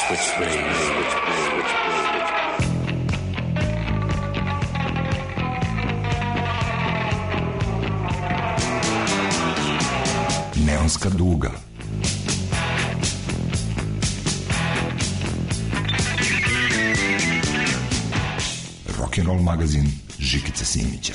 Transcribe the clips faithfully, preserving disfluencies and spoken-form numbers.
Neonska duga. Rock'n'roll magazin Žikice Simića.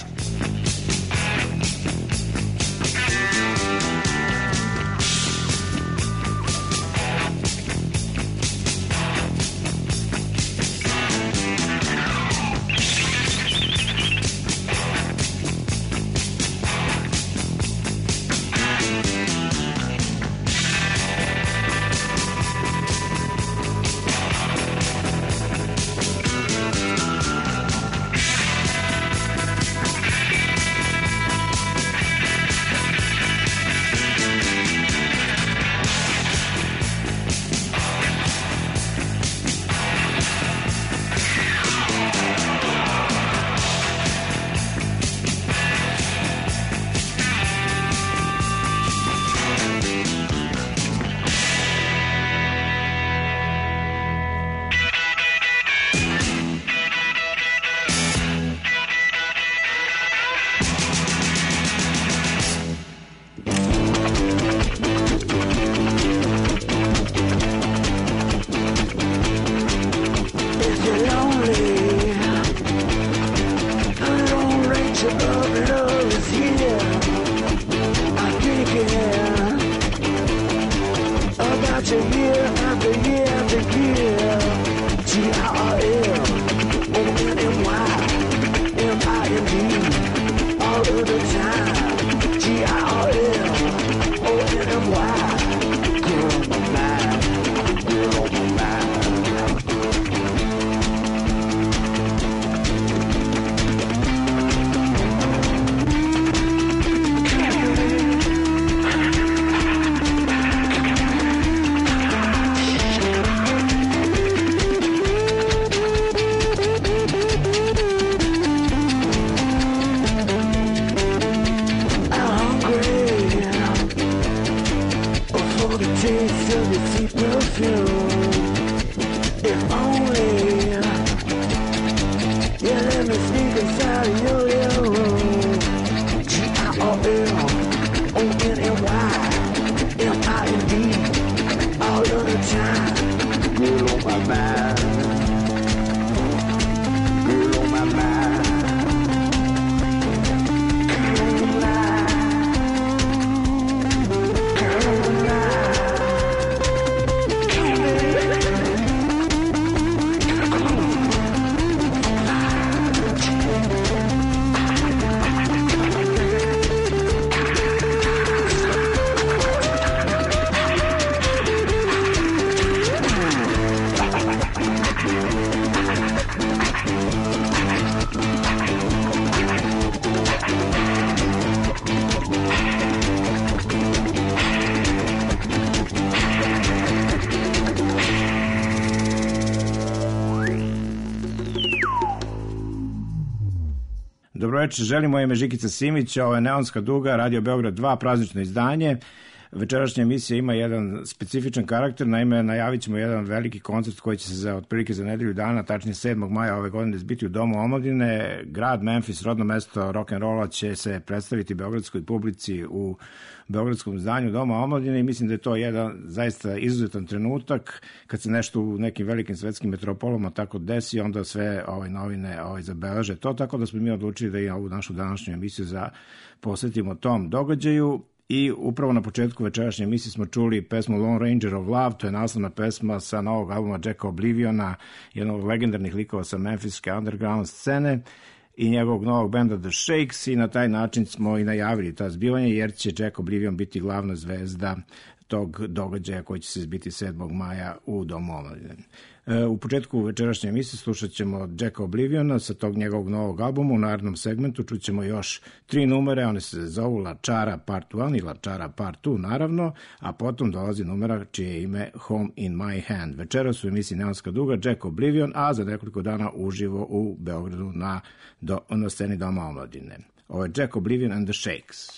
Dobroveče, želimo ime Žikica Simića, ovo je Neonska duga, Radio Beograd dva, praznično izdanje. Večerašnja emisija ima jedan specifičan karakter, naime najavit ćemo jedan veliki koncert koji će se za otprilike za nedelju dana, tačnije sedmog maja ove godine zbiti u Domu omladine. Grad Memfis, rodno mesto rock'n'rolla, će se predstaviti beogradskoj publici u beogradskom zdanju Doma omladine i mislim da je to jedan zaista izuzetan trenutak kad se nešto u nekim velikim svetskim metropolama tako desi, onda sve ovaj, novine ovaj, zabeleže to, tako da smo mi odlučili da i ovu našu današnju emisiju za posvetimo tom događaju. I upravo na početku večerašnje emisije smo čuli pesmu Lone Ranger of Love, to je naslovna pesma sa novog albuma Jacka Obliviona, jednog od legendarnih likova sa memfiske underground scene i njegovog novog benda The Shakes, i na taj način smo i najavili ta zbivanja jer će Jack Oblivion biti glavna zvezda tog događaja koji će se zbiti sedmog maja u Domu omladine. U početku večerašnje emisije slušat ćemo Jacka Obliviona sa tog njegovog novog albuma. U narednom segmentu čućemo još tri numere, one se zovu La Čara Part jedan i La Čara Part dva naravno, a potom dolazi numera čije je ime Home in My Hand. Večeras u emisiji Neonska duga Jack Oblivion, a za nekoliko dana uživo u Beogradu na, do, na sceni Doma omladine. Ovo je Jack Oblivion and the Shakes.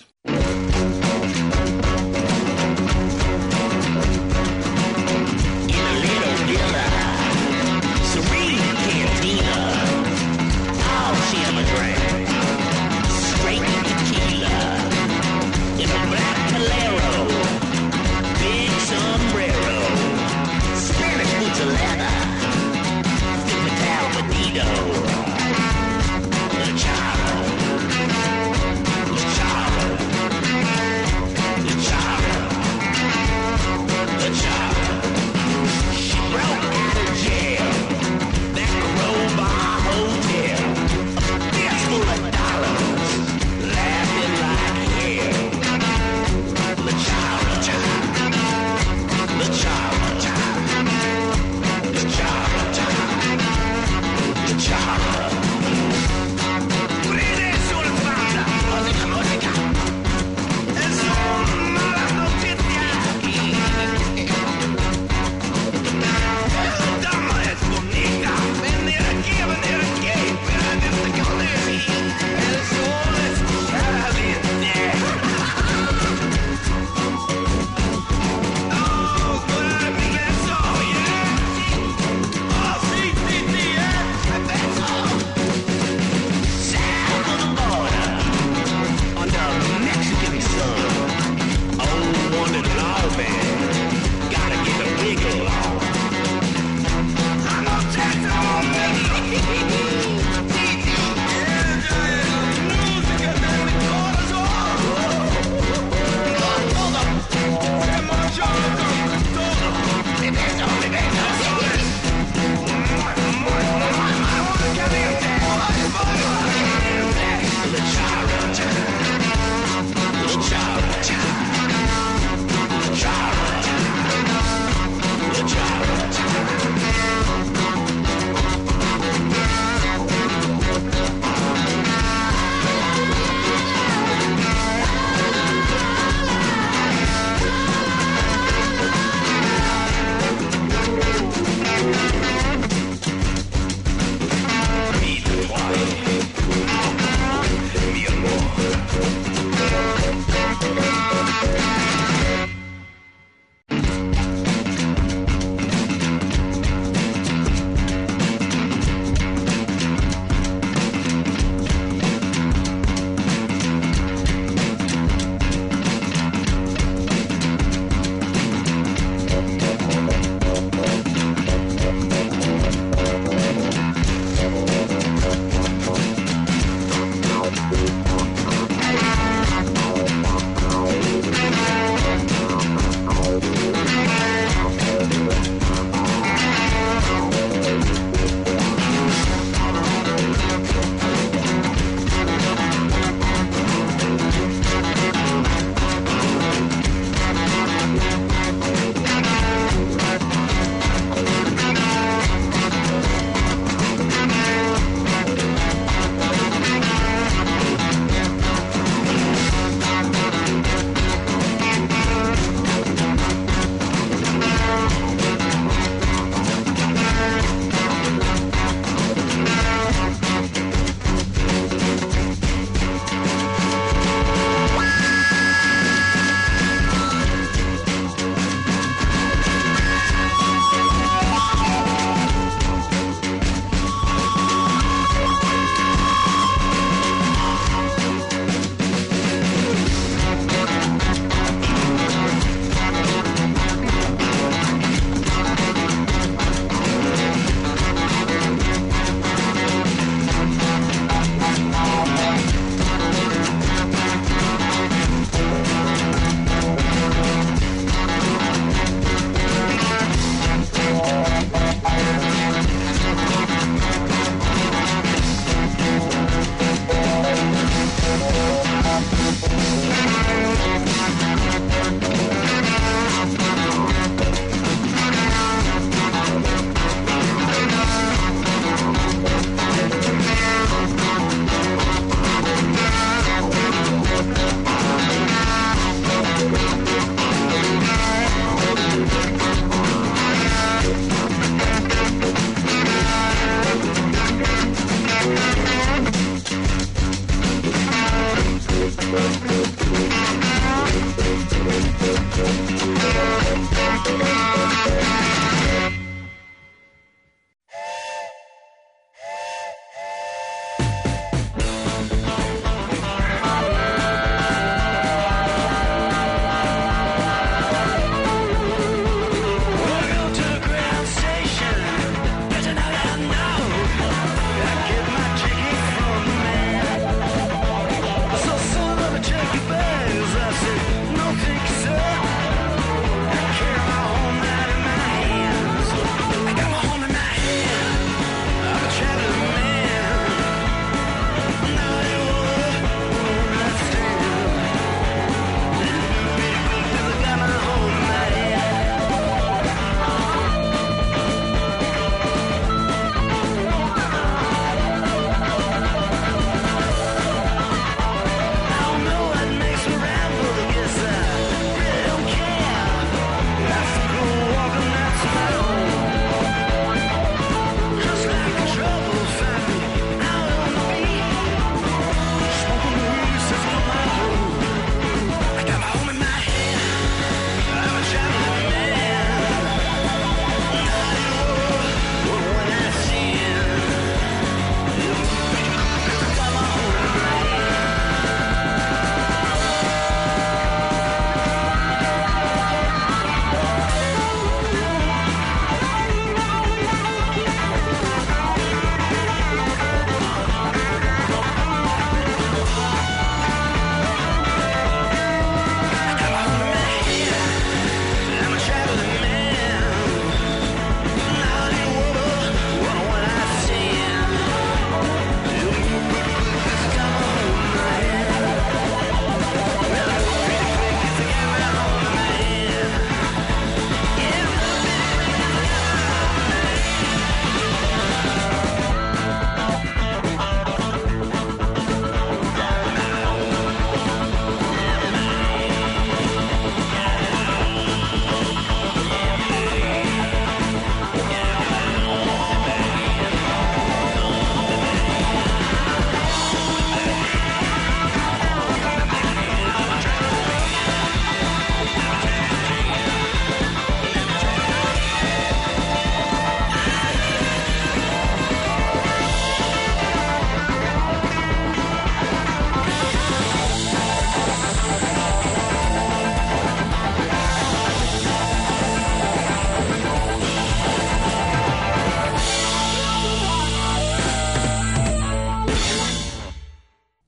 In a little dealer Child, child, child.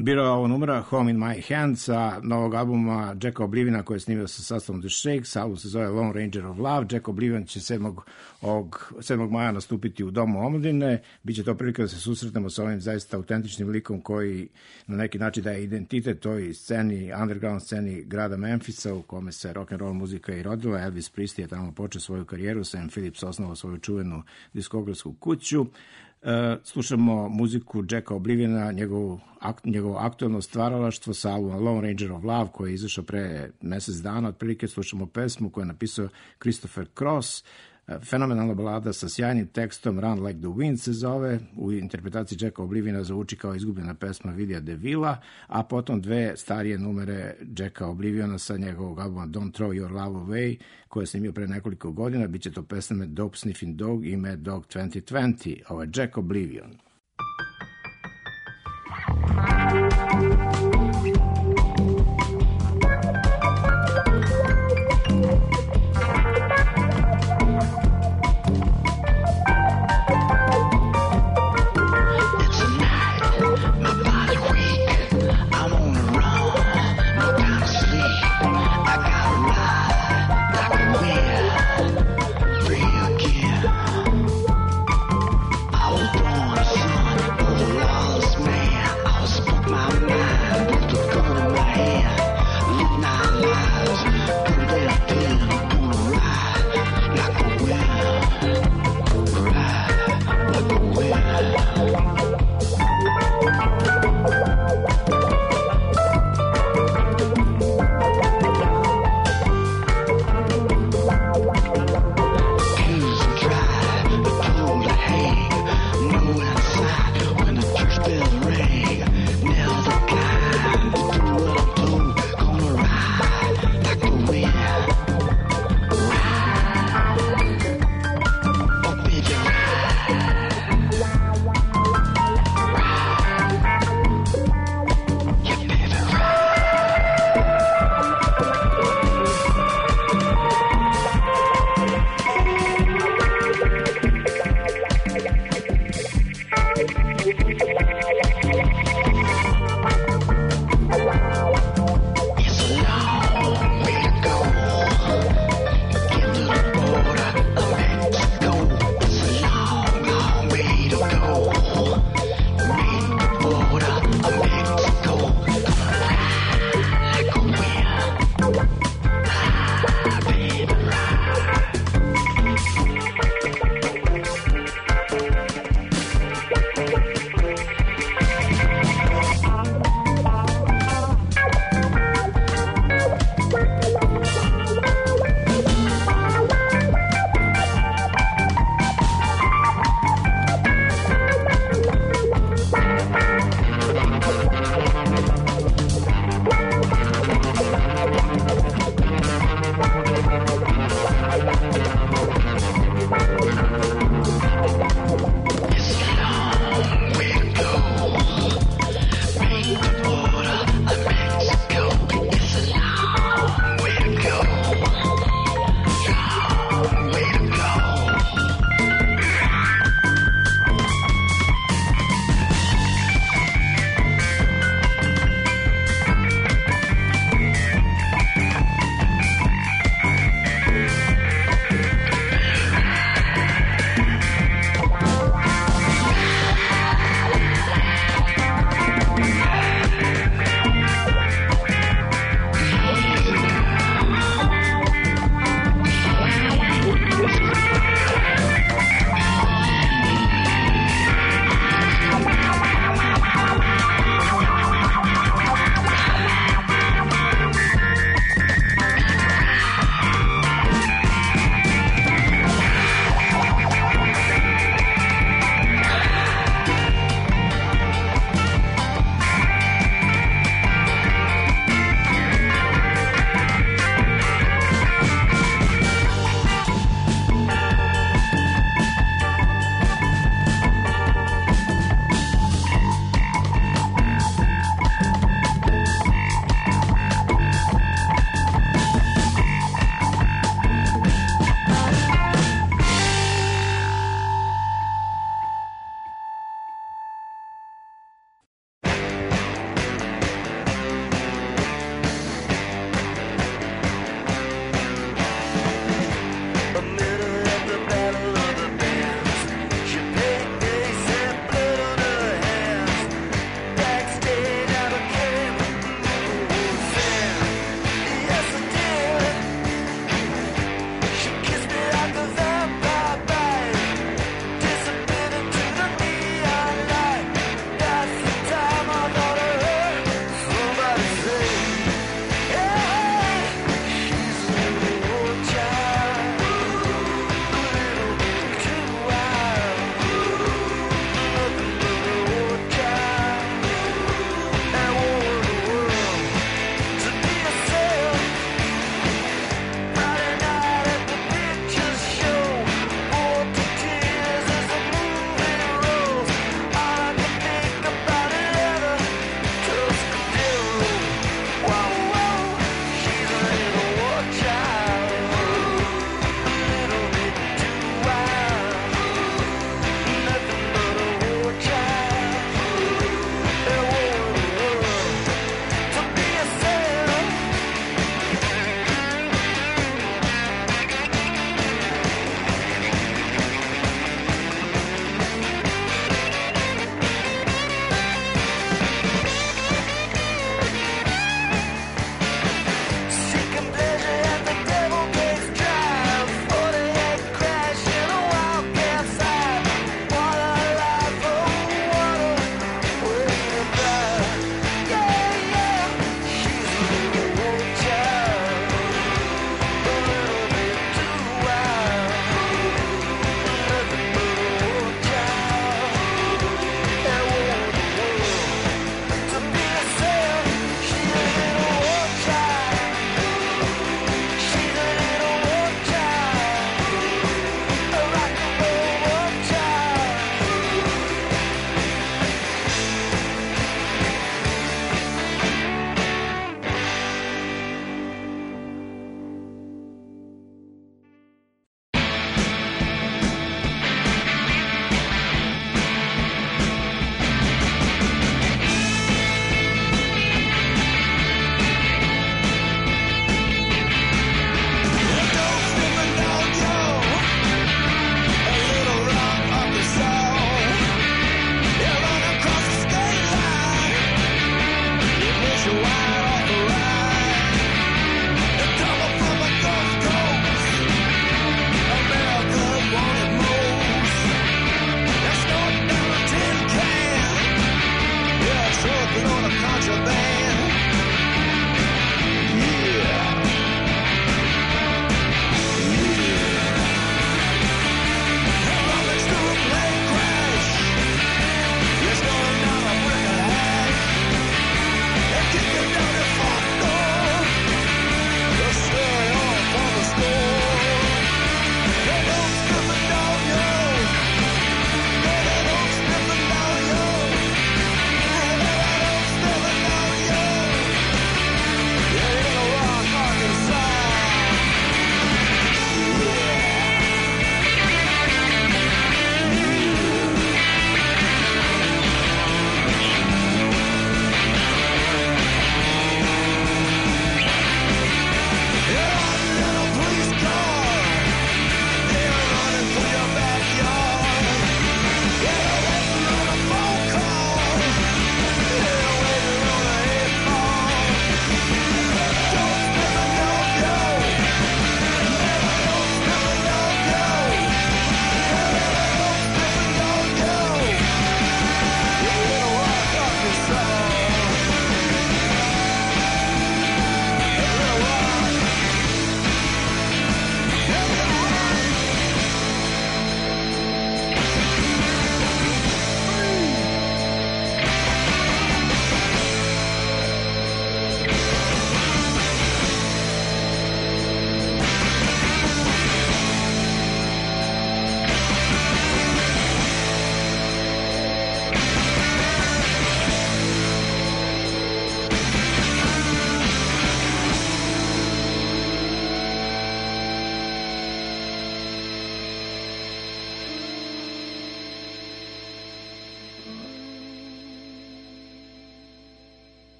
Birao ovo numera Home in My Hands sa novog albuma Jacka Obliviona koji je snimio sa sastavom The Shakes. Album se zove Lone Ranger of Love. Jack Oblivion će sedmog maja nastupiti u Domu omladine. Biće to prilika da se susretnemo sa ovim zaista autentičnim likom koji na neki način daje identitet toj sceni, underground sceni grada Memphisa u kome se rock and roll muzika i rodila. Elvis Presley je tamo počeo svoju karijeru, Sam Phillips osnovao svoju čuvenu diskografsku kuću. Uh, slušamo muziku Jacka Obliviona, njegovo, ak, njegovo aktualno stvaralaštvo sa albuma Lone Ranger of Love koji je izašao pre mesec dana. Otprilike slušamo pesmu koju je napisao Christopher Cross, uh, fenomenalna balada sa sjajnim tekstom, Run Like the Wind se zove, u interpretaciji Jacka Obliviona zvuči kao izgubljena pesma Vidija DeVilla, a potom dve starije numere Jacka Obliviona sa njegovog albuma Don't Throw Your Love Away koje je snimio pre nekoliko godina. Biće to pesme Dope Sniffing Dog i Mad Dog dvanaest dvadeset. Ovo je Jack Oblivion. I was born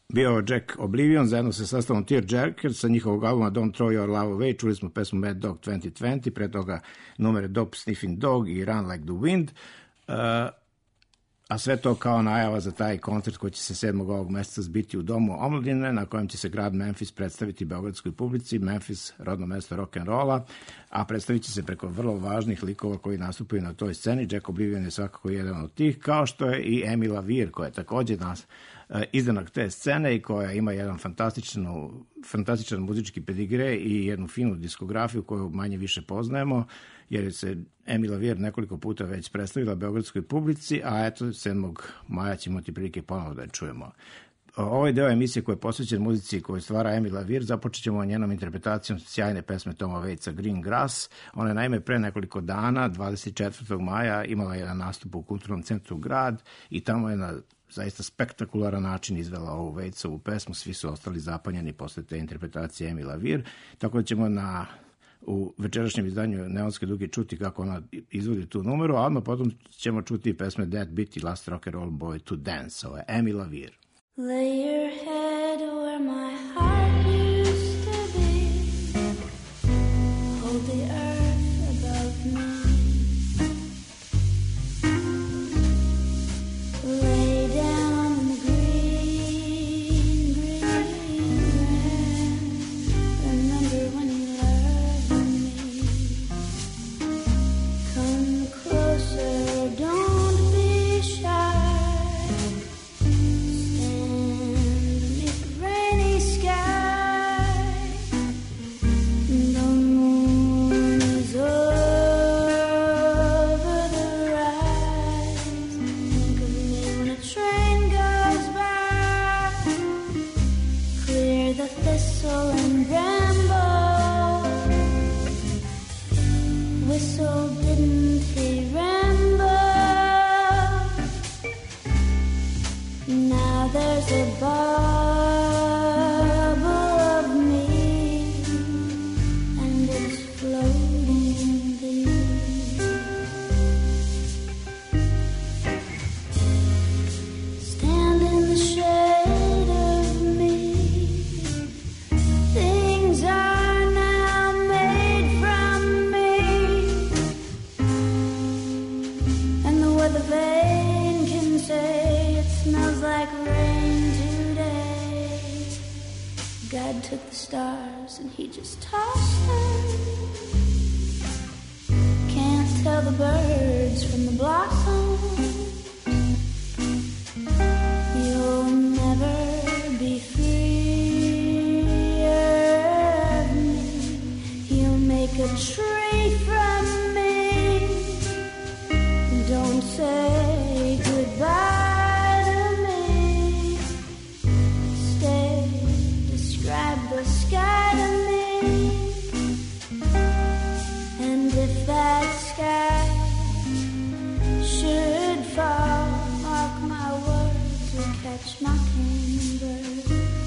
bio Jack Oblivion zajedno sa sastavom Tearjerker sa njihovog albuma Don't Throw Your Love Away. Čuli smo pesmu Mad Dog dvadeset dvadeset, pre toga numere Dope Sniffing Dog i Run Like the Wind. Uh, a sve to kao najava za taj koncert koji će se sedmog ovog meseca zbiti u Domu omladine, na kojem će se grad Memphis predstaviti beogradskoj publici. Memphis, rodno mesto rock'n'rolla, a predstavit će se preko vrlo važnih likova koji nastupaju na toj sceni. Jack Oblivion je svakako jedan od tih, kao što je i Amy LaVere, koja je također nas izdanak te scene i koja ima jedan fantastičan, fantastičan muzički pedigre i jednu finu diskografiju koju manje više poznajemo, jer se Amy LaVere nekoliko puta već predstavila beogradskoj publici, a eto sedmog maja ćemo imati prilike ponovo da je čujemo. Ovaj deo emisije koji je posvećen muzici koju stvara Amy LaVere započet ćemo njenom interpretacijom sjajne pesme Toma Waitsa Green Grass. Ona je naime pre nekoliko dana, dvadeset četvrtog maja, imala jedan nastup u Kulturnom centru Grad i tamo je na zaista spektakularan način izvela ovu Waitsovu pesmu. Svi su ostali zapanjeni posle te interpretacije Amy LaVere, tako da ćemo na u večerašnjem izdanju Neonske duge čuti kako ona izvodi tu numeru, a odmah potom ćemo čuti pesme Dead Beat i Last Rock and Roll Boy to Dance. Ovo je Amy LaVere. Lay your head where my heart used to be. Hold the earth above me. Lay down in the green, green grass. Remember when you loved me. Come closer, don't be shy. Took the stars and he just tossed them. Can't tell the birds from the blossoms. You'll never be free of me. You'll make a tree from me. Don't say goodbye. The sky to me, and if that sky should fall, mark my words, we'll catch mockingbirds.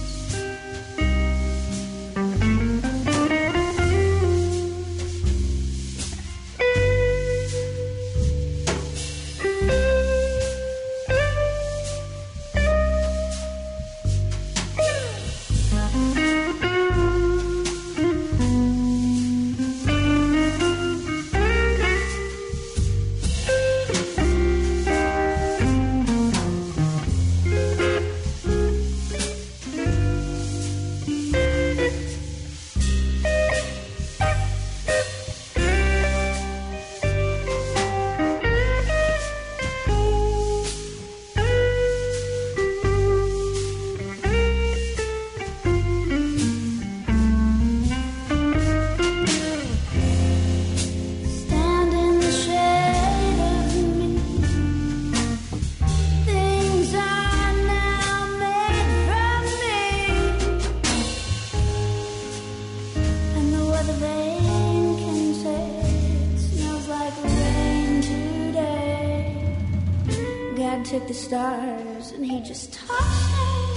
Took the stars and he just tossed them.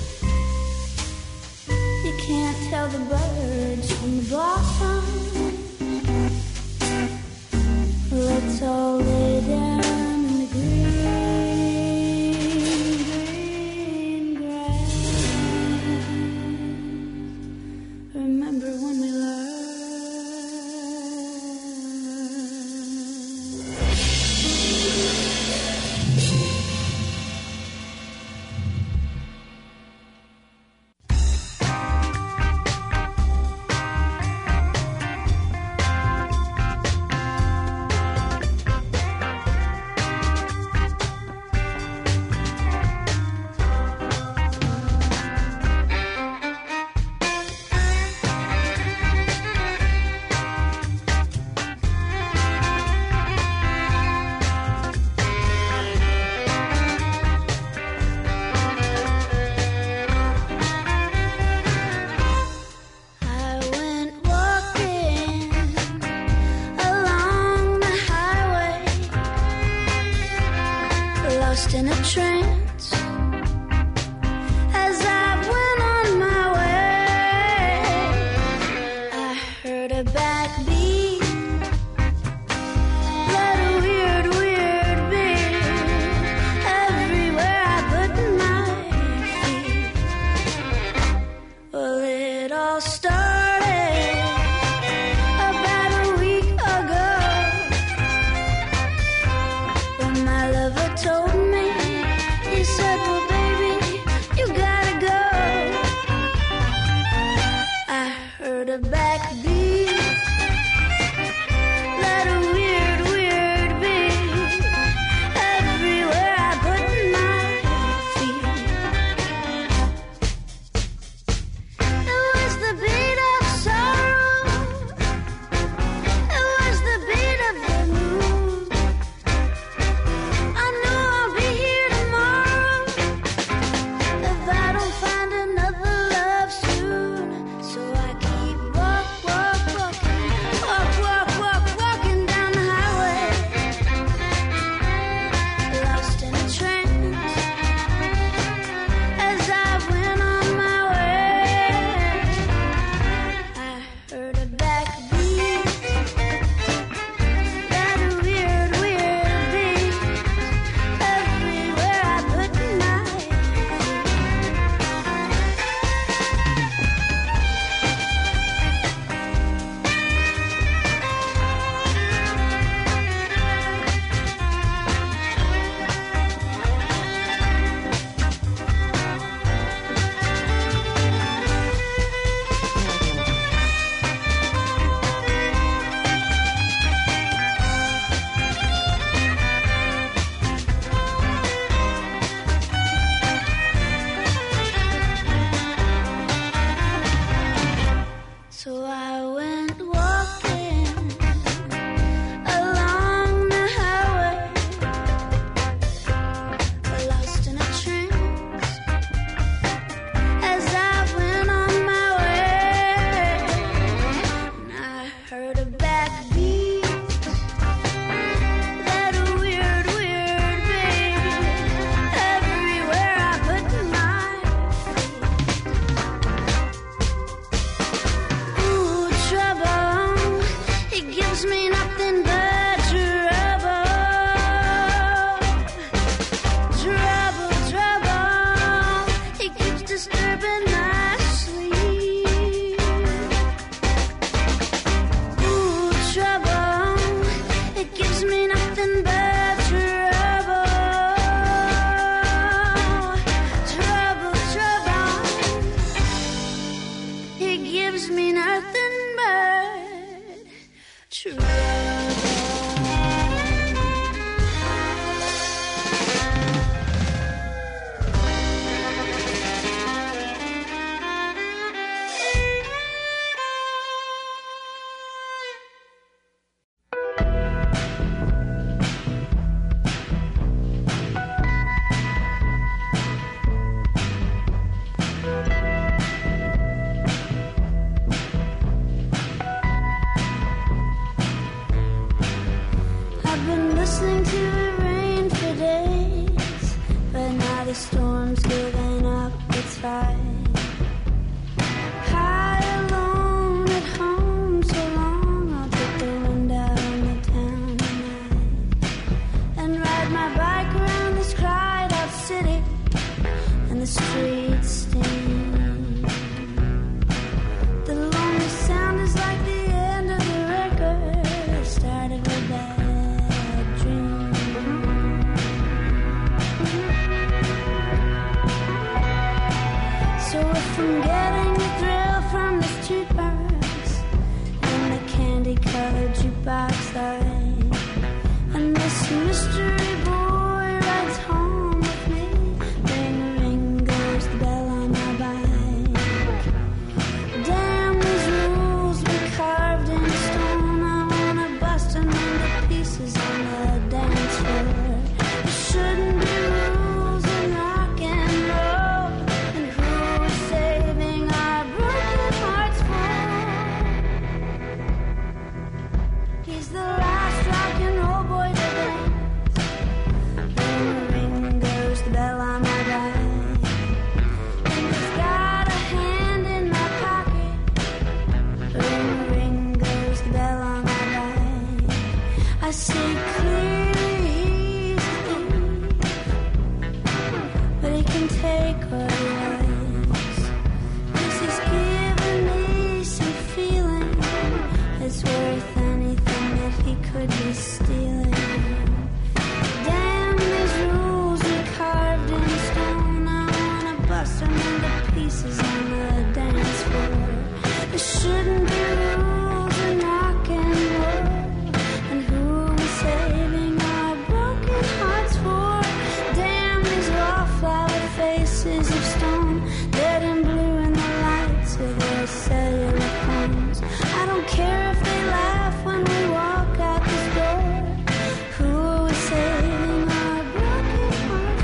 You can't tell the birds from the blossoms. Let's all lay down in the green, green grass. started about a week ago, when my lover told me, he said, well baby, you gotta go. I heard a backbeat, let a weird, weird beat everywhere I put my feet. It was the beat of sorrow, it was the beat of the moon. I know I'll be here tomorrow if I don't find another love soon. So I keep walk, walk, walking, walk, walk, walk, walking down the highway, lost in a trance as I went on my way. I heard a backbeat, that weird, weird beat everywhere I put my feet. So I went walking along the highway, lost in a trance as I went on my way. And I heard a backbeat, that weird, weird beat everywhere I put my feet. Ooh, trouble, it gives me nothing but trouble. Trouble, trouble, it keeps disturbing my sleep. Ooh, trouble, it gives me nothing but trouble. Trouble, trouble, it gives me nothing but trouble. cellular phones. I don't care if they laugh when we walk out this door. Who are we saving our broken hearts?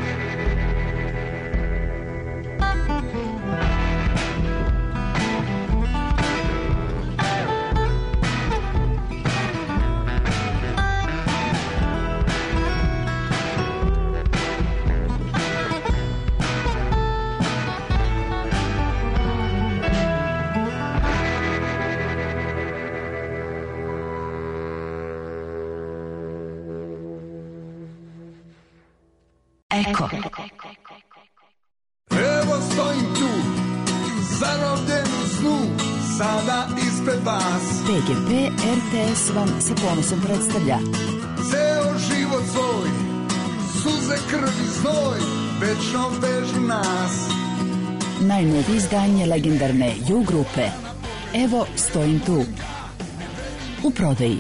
Eko. Evo stojim tu, zarobljen u snu, sada ispred vas. P G P R T S vam sa ponosom predstavlja Ceo život svoj, suze, krv i znoj, večno vežu nas. najnovije izdanje legendarne U grupe Evo stojim tu. U prodaji.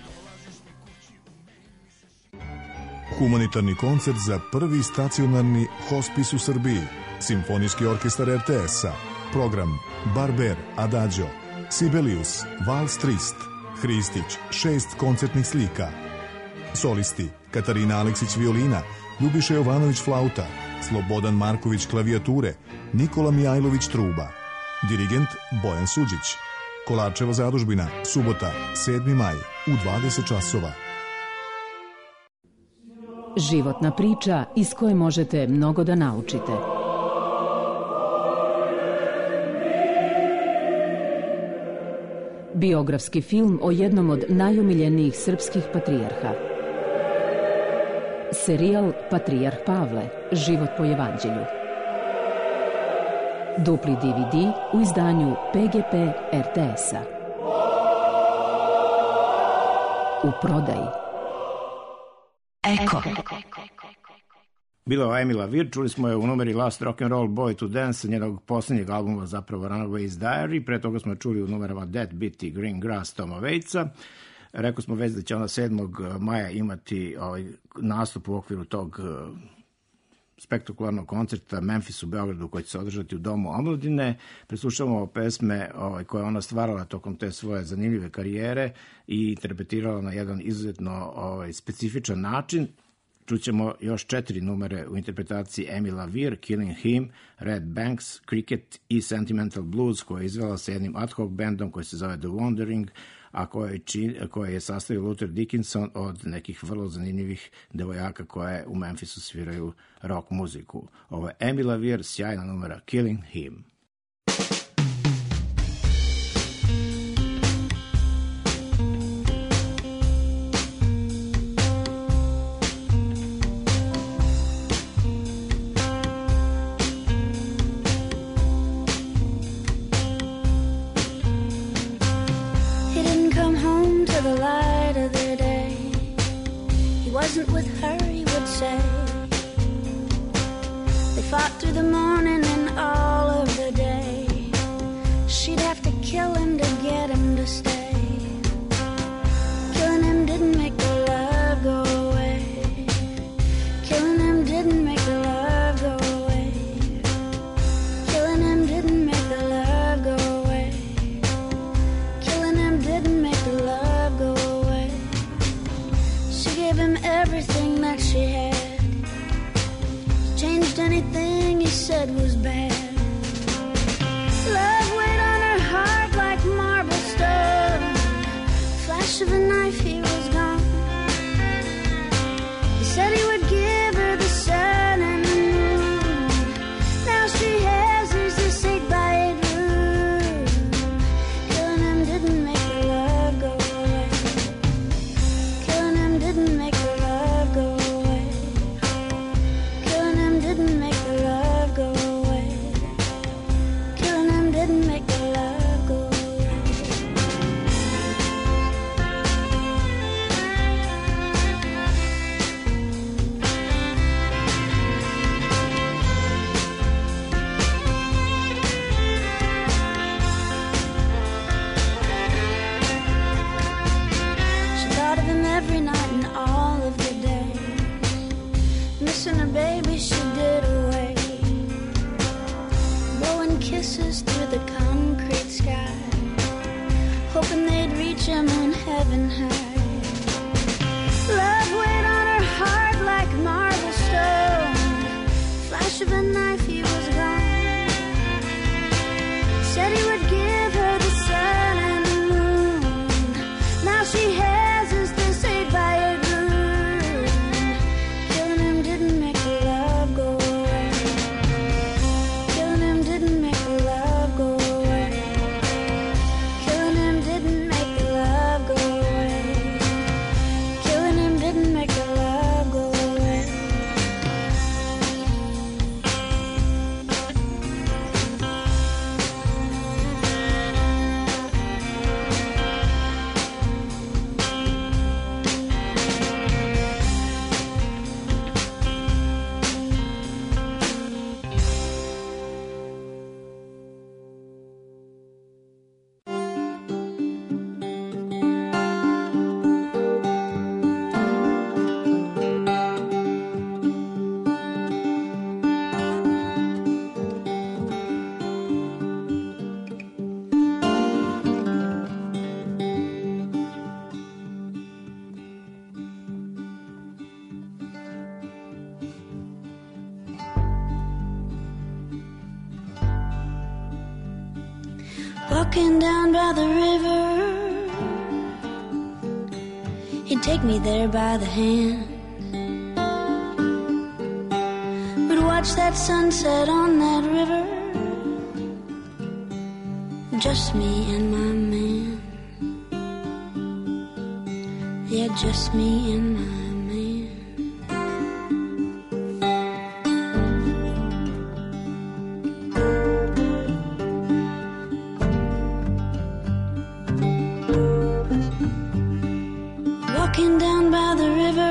Humanitarni koncert za prvi stacionarni hospis u Srbiji. Simfonijski orkestar R T S-a. Program Barber, Adagio, Sibelius, Vals Trist, Hristić, šest koncertnih slika. Solisti Katarina Aleksić violina, Ljubiša Jovanović flauta, Slobodan Marković klavijature, Nikola Mijajlović truba. Dirigent Bojan Suđić. Kolarčeva zadužbina, subota, sedmi maj u dvadeset časova. Životna priča iz koje možete mnogo da naučite. Biografski film o jednom od najomiljenijih srpskih patrijarha. Serijal Patrijarh Pavle, život po evanđelju. Dupli D V D u izdanju P G P R T S-a. U prodaji. Eko. Bilo je Emila Vir, čuli smo je u numeri Last Rock and Roll Boy to Dance, njenog poslednjeg albuma, zapravo Runaways Diary. Pre toga smo čuli u numerama Dead Beat i Green Grass Toma Waitsa. Rekao smo već da će ona sedmog maja imati ovaj nastup u okviru tog spektakularnog koncerta Memphis u Beogradu koji će se održati u Domu omladine. Preslušavamo pesme ovaj, koje ona stvarala tokom te svoje zanimljive karijere i interpretirala na jedan izuzetno ovaj, specifičan način. Čućemo još četiri numere u interpretaciji Emila Vir, Killing Him, Red Banks, Cricket i Sentimental Blues, koje je izvela sa jednim ad hoc bandom koji se zove The Wandering, a koje, čin, koje je sastavio Luther Dickinson od nekih vrlo zanimljivih devojaka koje u Memphisu sviraju rock muziku. Ovo je Emila Vir, sjajna numera Killing Him. Wasn't with her, he would say. They fought through the morning and all of the day. She'd have to kill him to get him to stay. Killing him didn't make the love go away. Killing him didn't make the love go away. Killing him didn't make the love go away. Killing him didn't make the love go away. She gave him everything that she had. Changed anything he said was bad. Love weighed on her heart like marble stuff. hoping they'd reach him in heaven high. Love weighed on her heart like marble stone. Flash of a knife, he was gone. Said he would give her the sun and the moon. Now she has his to say by a groom. Killing him didn't make the love go away. Killing him didn't make the love go away. Killing him didn't make the love go away. Killing him didn't make the love go away. Walking down by the river, he'd take me there by the hand. We'd watch that sunset on that river, just me and my man. Yeah, just me and my man. Walking down by the river,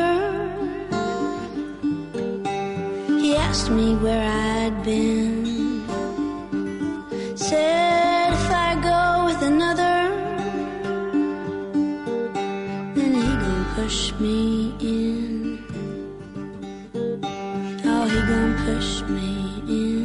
he asked me where I'd been. Said if I go with another, then he gon' push me in. Oh, he gon' push me in.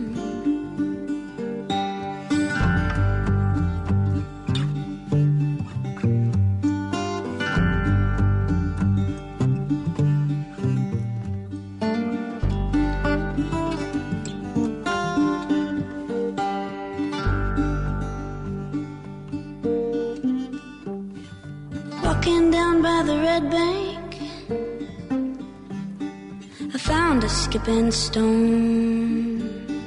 Walking down by the red bank, I found a skipping stone.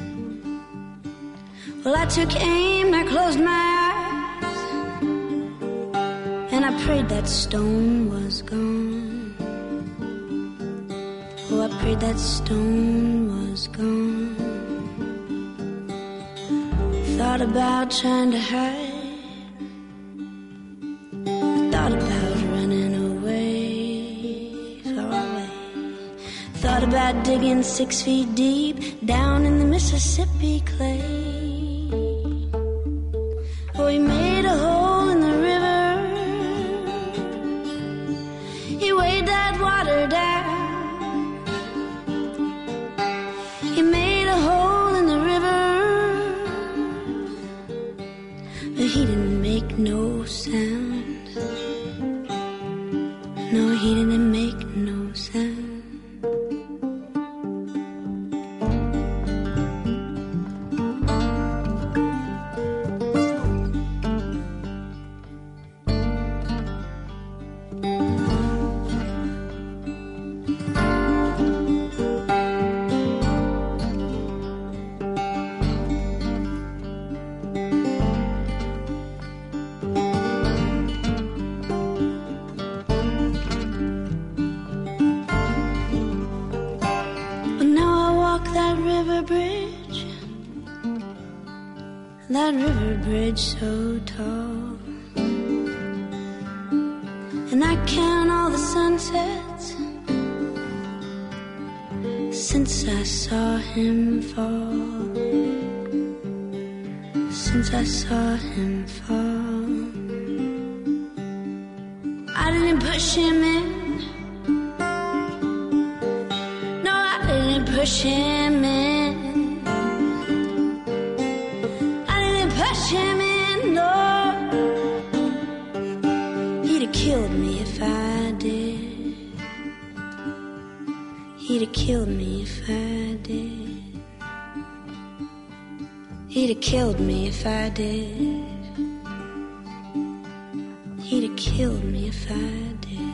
Well, I took aim, I closed my eyes, and I prayed that stone was gone. Oh, I prayed that stone was gone. Thought about trying to hide, thought about running away, far away. Thought about digging six feet deep down in the Mississippi clay. Oh, he made a hole in the river, he weighed that water down. He made a hole in the river, but he didn't make no sound. No, he didn't make no sound. That river bridge so tall, and I count all the sunsets since I saw him fall, since I saw him fall. I didn't push him in, no, I didn't push him in. Push him in, no, He'd have killed me if I did. He'd have killed me if I did. He'd have killed me if I did.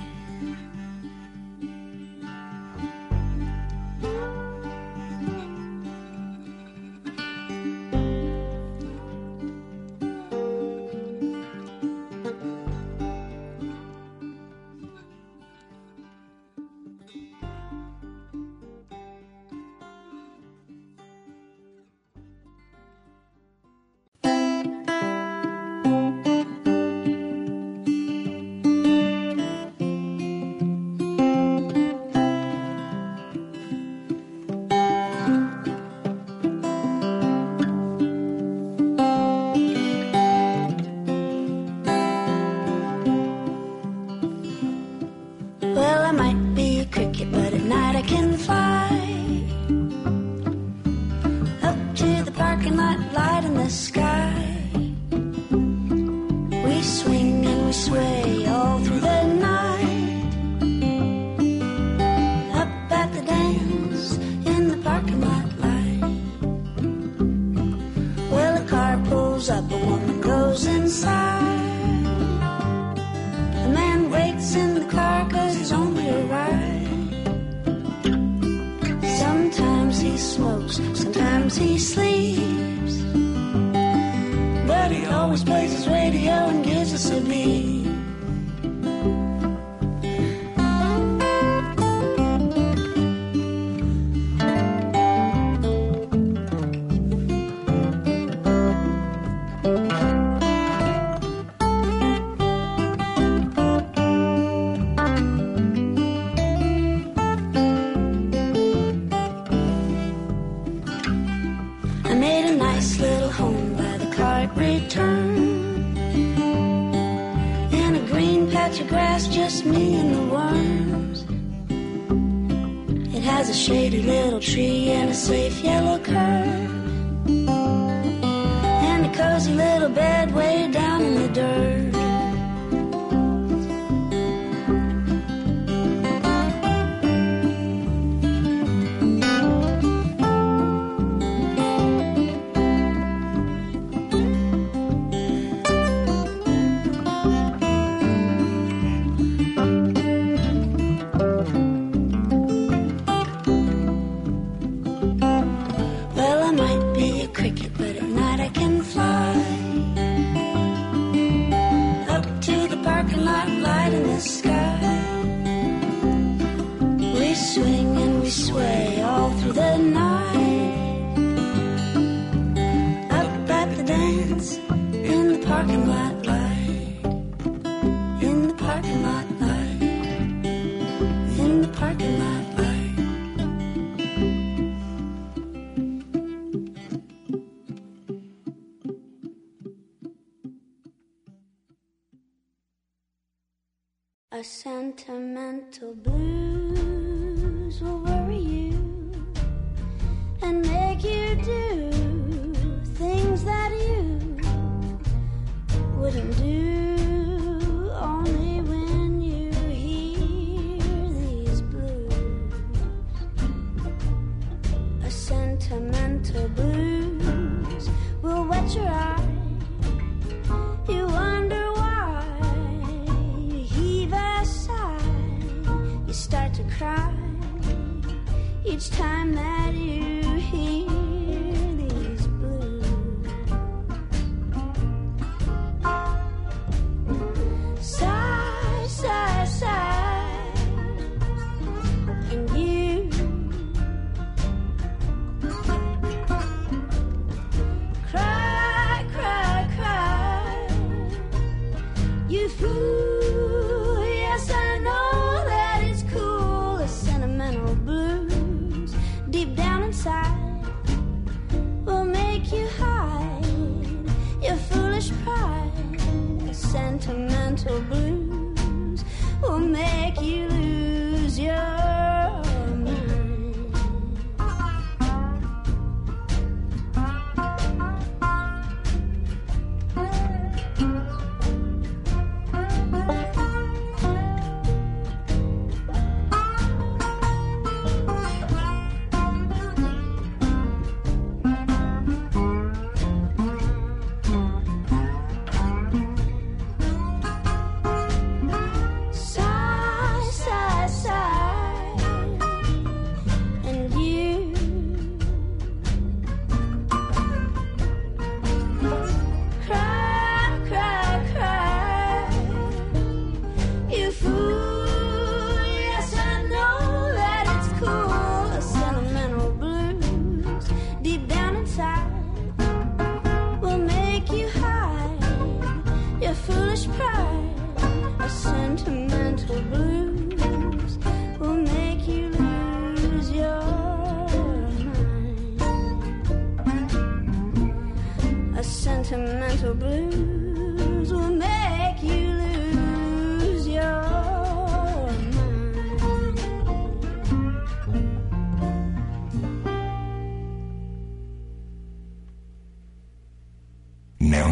A sentimental blues will worry you and make you do things that you wouldn't do only when you hear these blues. A sentimental blues will wet your eye. You wonder start to cry each time that you hear these blues. Sigh, sigh, sigh, and you cry, cry, cry. You fool, yes I know. Sentimental blues deep down inside will make you hide your foolish pride. Sentimental blues will make you lose your mind.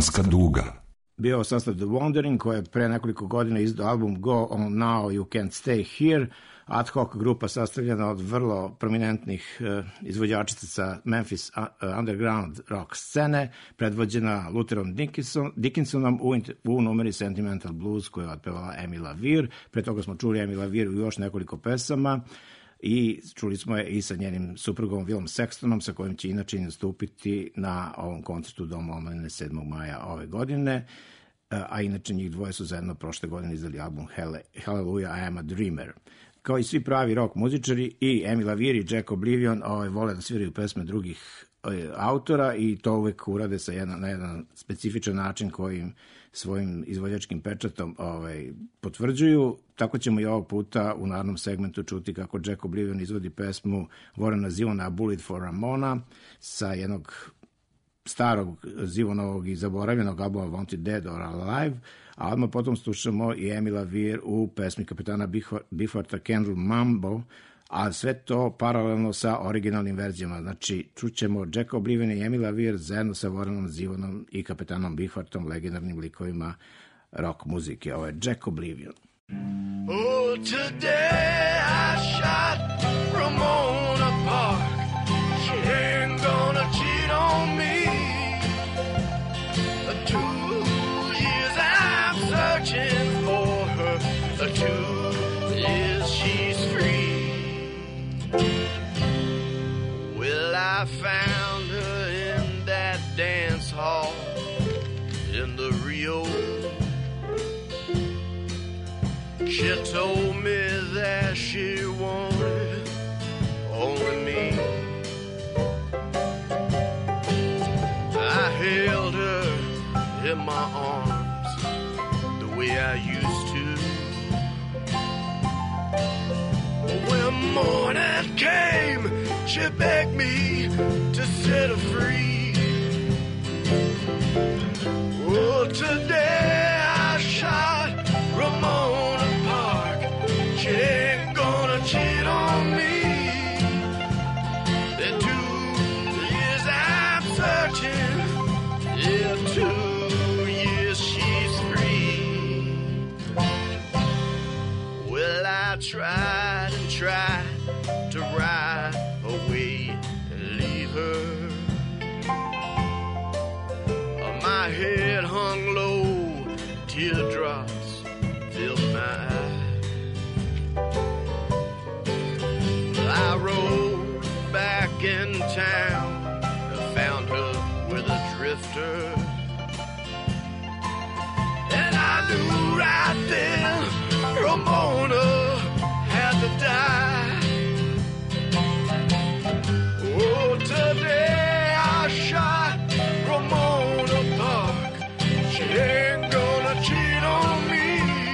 Neonska duga. Bio sastav The Wandering, koji je pre nekoliko godina izdao album Go On Now, You Can't Stay Here, ad hoc grupa sastavljena od vrlo prominentnih uh, izvođačica sa Memphis uh, underground rock scene, predvođena Lutherom Dickinson, Dickinsonom u, u numeri Sentimental Blues koju je otpevala Amy LaVere. Pre toga smo čuli Amy LaVere u još nekoliko pesama i čuli smo je i sa njenim suprugom Willom Sextonom, sa kojim će inače nastupiti na ovom koncertu Doma omladine sedmog maja ove godine, a inače njih dvoje su zajedno prošle godine izdali album Hallelujah, I am a Dreamer. Kao i svi pravi rock muzičari, i Amy LaVere i Jack Oblivion ovaj, vole da sviraju pesme drugih ovaj, autora i to uvek urade sa jedan, na jedan specifičan način kojim svojim izvođačkim pečatom ovaj, potvrđuju. Tako ćemo i ovog puta u narednom segmentu čuti kako Jack Oblivion izvodi pesmu Warrena Zevona Bullet for Ramona sa jednog starog Zevonovog i zaboravljenog albuma Wanted Dead or Alive, a odmah potom slušamo i Amy LaVere u pesmi kapetana Bifforta Candle Mambo, a sve to paralelno sa originalnim verzijama. Znači, čućemo Jack Oblivion i Amy LaVere zajedno sa Warrenom Zevonom i kapetanom Biffortom, legendarnim likovima rock muzike. Ovo je Jack Oblivion. Oh, today I shot Ramona Park. She ain't gonna cheat on me. Two years I'm searching for her. Two years she's free. Well, I found her in that dance hall in the Rio. She told me that she wanted only me. I held her in my arms the way I used to. When morning came, she begged me to set her free. Oh, today I shot Ramona Park. She ain't gonna cheat on me. The two years I'm searching, yeah, two years she's free. Well, I tried and tried to ride away and leave her. My head hung low, teardrops filled my eyes. I rode back in town, I found her with a drifter, and I knew right then Ramona had to die. Oh, today I shot Ramona Park. She ain't gonna cheat on me.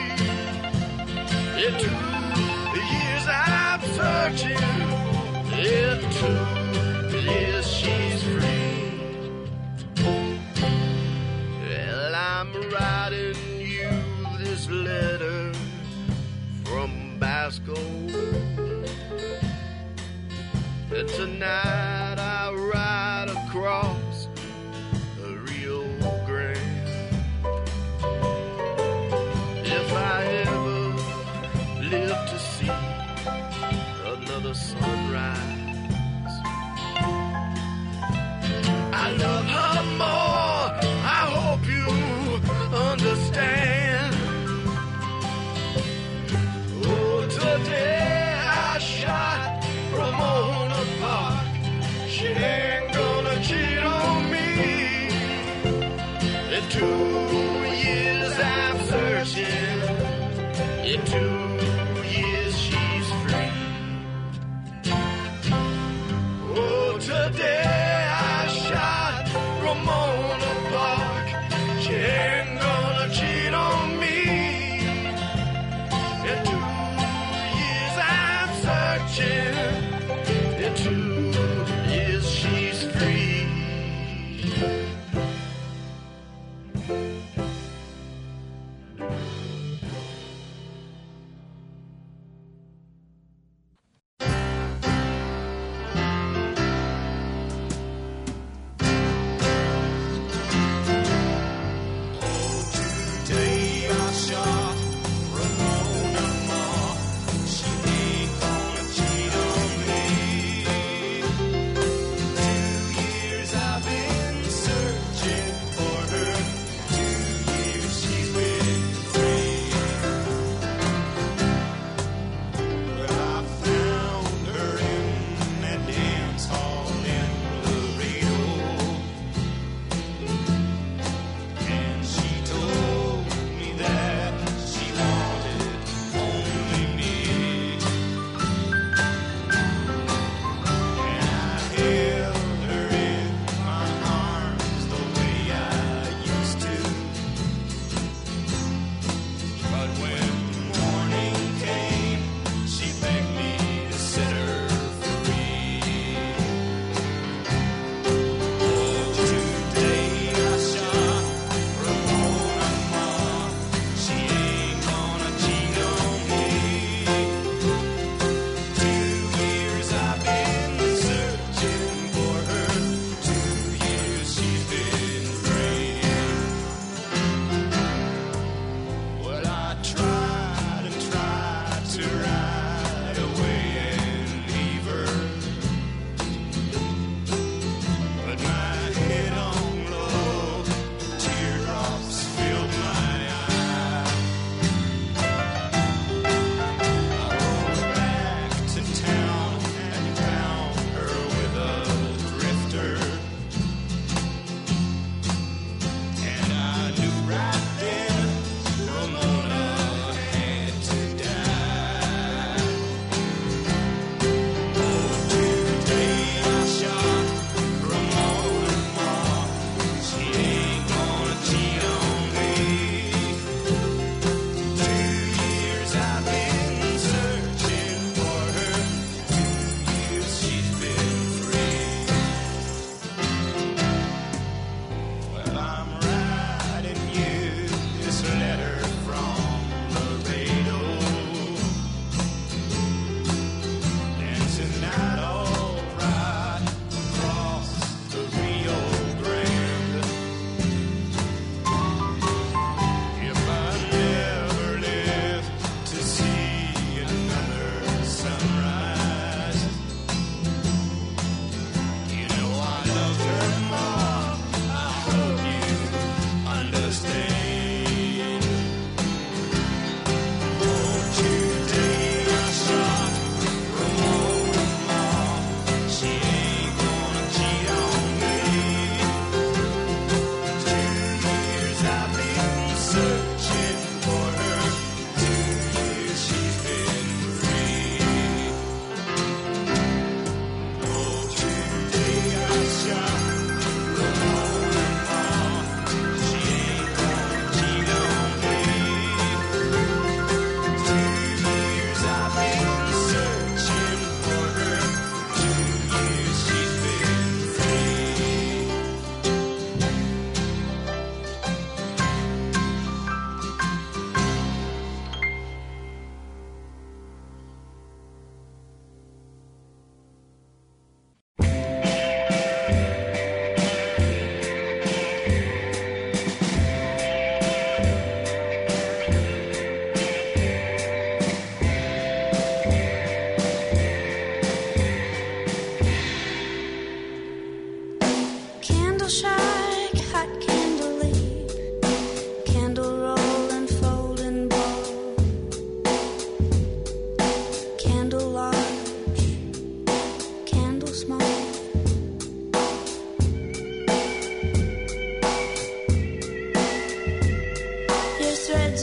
In two years I'm searching. In two years she's free. Well, I'm writing you this letter from Basco. And tonight I ride across the Rio Grande. If I ever live to see another sunrise, I love her more, I hope you understand. Oh, today I shot Ramona Park. She ain't gonna cheat on me. In two years I'm searching. In two years she's free. Oh, today I shot Ramona Park. She ain't gonna cheat on me. In two years I'm searching. In two years she's free.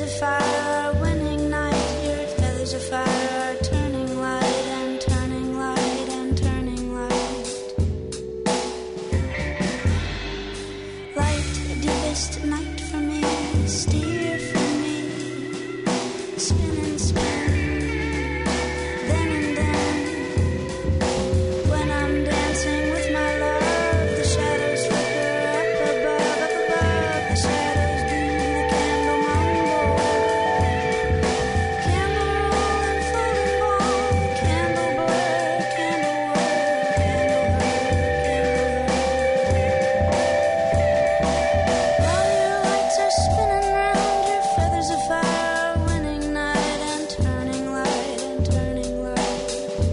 of fire are winning night. Your feathers of fire are turning light and turning light and turning light. Light, deepest night for me, steer for me, spin and spin. Then and then, when I'm dancing with my love, the shadows flicker up above, up above. The shadows do the candle mambo. Candle roll and floating ball, candle blur, candle whir, candle whir, candle whir. While your lights are spinning round, your feathers of fire are winning night and turning light and turning light.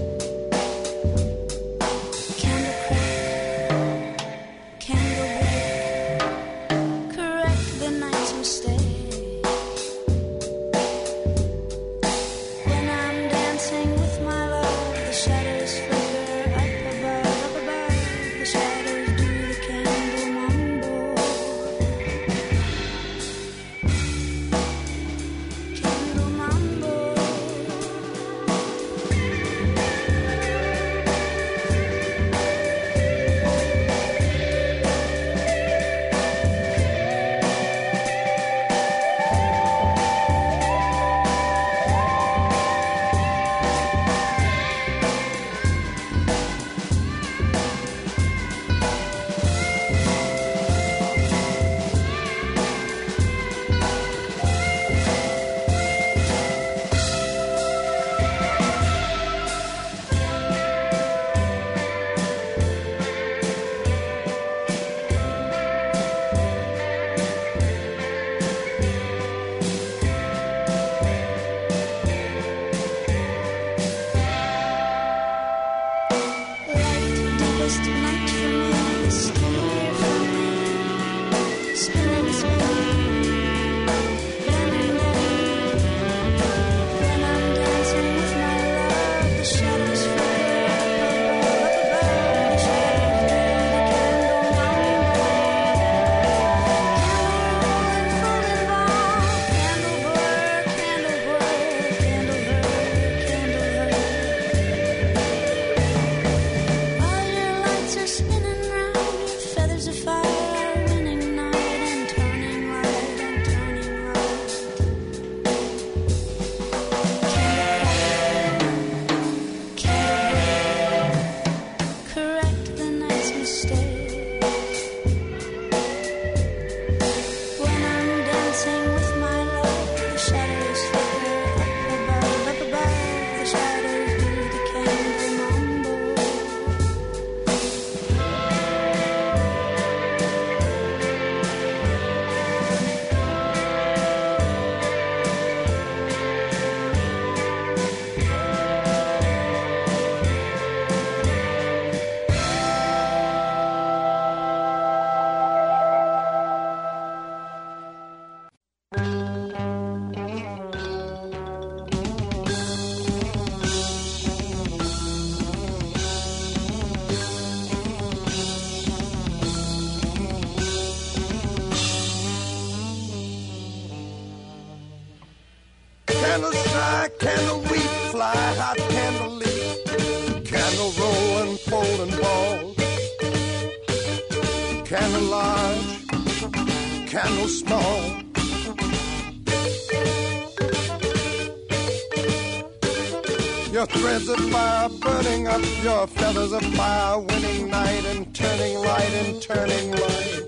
Candle crack, candle break, correct the night's mistake. When I'm dancing with my love, the shadows flicker up above, up above. The shadows do the candle mambo. Candle mambo. Light, deepest night for me, steer for me, spin and spin. Then and then, when I'm dancing with my love, the shadows flicker up above, up above. The shadows do the candle mambo. Candle roll and folding ball, candle blur, candle whir, candle whir, candle whir. While your lights are spinning round, your feathers of fire are winning night and turning light and turning light. Candle break, correct the night's mistake. When I'm dancing with my love, the shadows flicker up above, up above. The shadows do the candle mambo. Candle shy, candle weep, fly hot candle leaf, candle roll and fold and ball, candle large, candle small. Your threads of fire burning up, your feathers of fire winning night and turning light and turning light.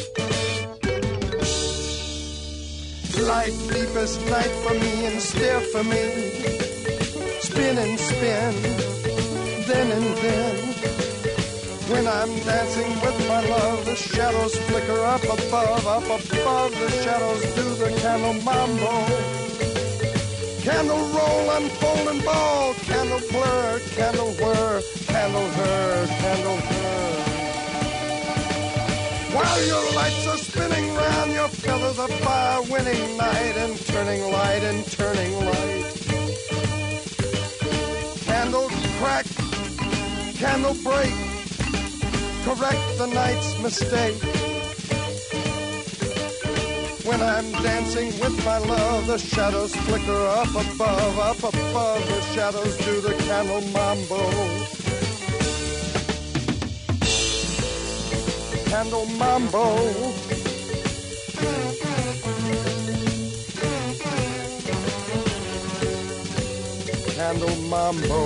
Light, deepest night for me and steer for me. Spin and spin, then and then. When I'm dancing with my love, the shadows flicker up above, up above. The shadows do the candle mambo. Candle roll, unfold and ball. Candle blur, candle whir, candle whir, candle whir. While your lights are spinning round, your feathers of fire winning night and turning light and turning light. Candle crack, candle break, correct the night's mistake. When I'm dancing with my love, the shadows flicker up above, up above, the shadows do the candle mambo. Candle mambo. Candle mambo.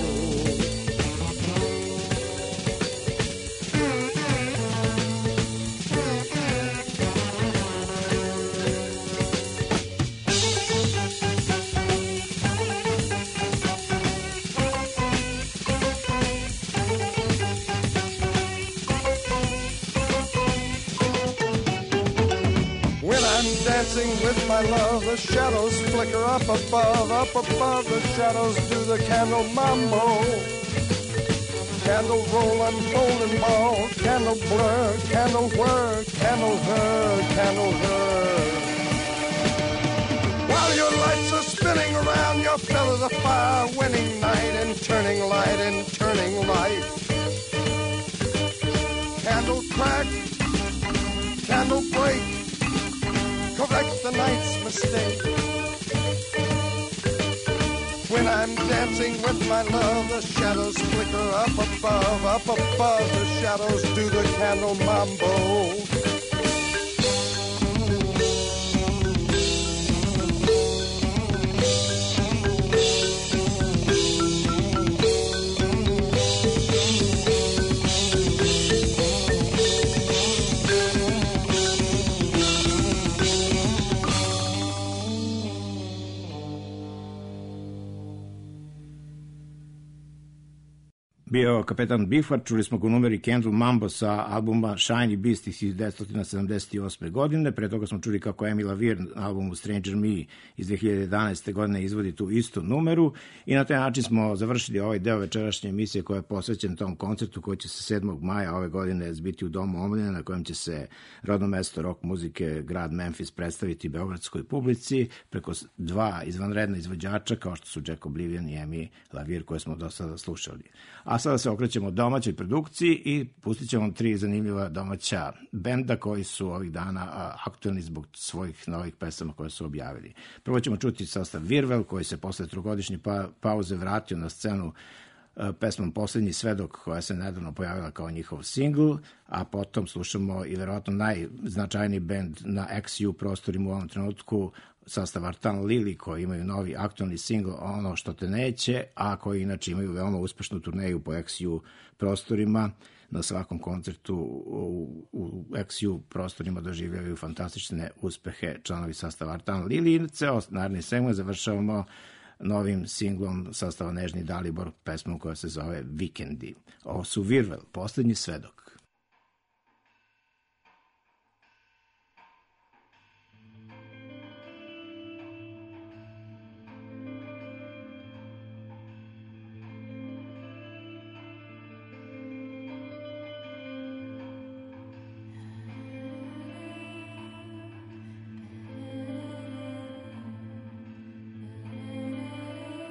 Dancing with my love, the shadows flicker up above, up above, the shadows do the candle mambo. Candle roll, unfold and ball, candle blur, candle whir, candle whir, candle whir. While your lights are spinning around, your fellows are fire, winning night and turning light and turning light. Candle crack, candle break, correct the night's mistake. When I'm dancing with my love, the shadows flicker up above, up above, the shadows do the candle mambo. Bio kapetan Biffard, čuli smo go numeri Candle Mambo sa albuma Shiny Beast iz hiljadu devetsto sedamdeset osme. godine. Pre toga smo čuli kako Amy LaVere na albumu Stranger Me iz dve hiljade jedanaeste. godine izvodi tu istu numeru i na taj način smo završili ovaj deo večerašnje emisije koja je posvećen tom koncertu koji će se sedmog maja ove godine zbiti u Domu omladine, na kojem će se rodno mesto rock muzike grad Memphis predstaviti beogradskoj publici preko dva izvanredna izvođača kao što su Jack Oblivion i Amy LaVere koje smo do sada slušali. A sada se okrećemo domaćoj produkciji i pustit ćemo tri zanimljiva domaća benda koji su ovih dana aktualni zbog svojih novih pesama koje su objavili. Prvo ćemo čuti sastav Virvel koji se posle trogodišnje pa, pauze vratio na scenu pesmom Poslednji svedok koja se nedavno pojavila kao njihov singl, a potom slušamo i verovatno najznačajniji bend na X U prostorima u ovom trenutku, sastav Artan Lili koji imaju novi aktualni singl Ono što te neće, a koji inače imaju veoma uspešnu turneju po X U prostorima. Na svakom koncertu u, u X U prostorima doživljavaju fantastične uspehe članovi sastava Artan Lili i ceo naredni segment završavamo novim singlom sastava Nežni Dalibor, pesmom koja se zove Vikendi. Ovo su Virvel, Poslednji svedok.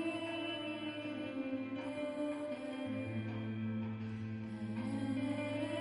Thank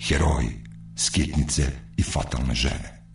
heroji, skitnice i fatalne žene.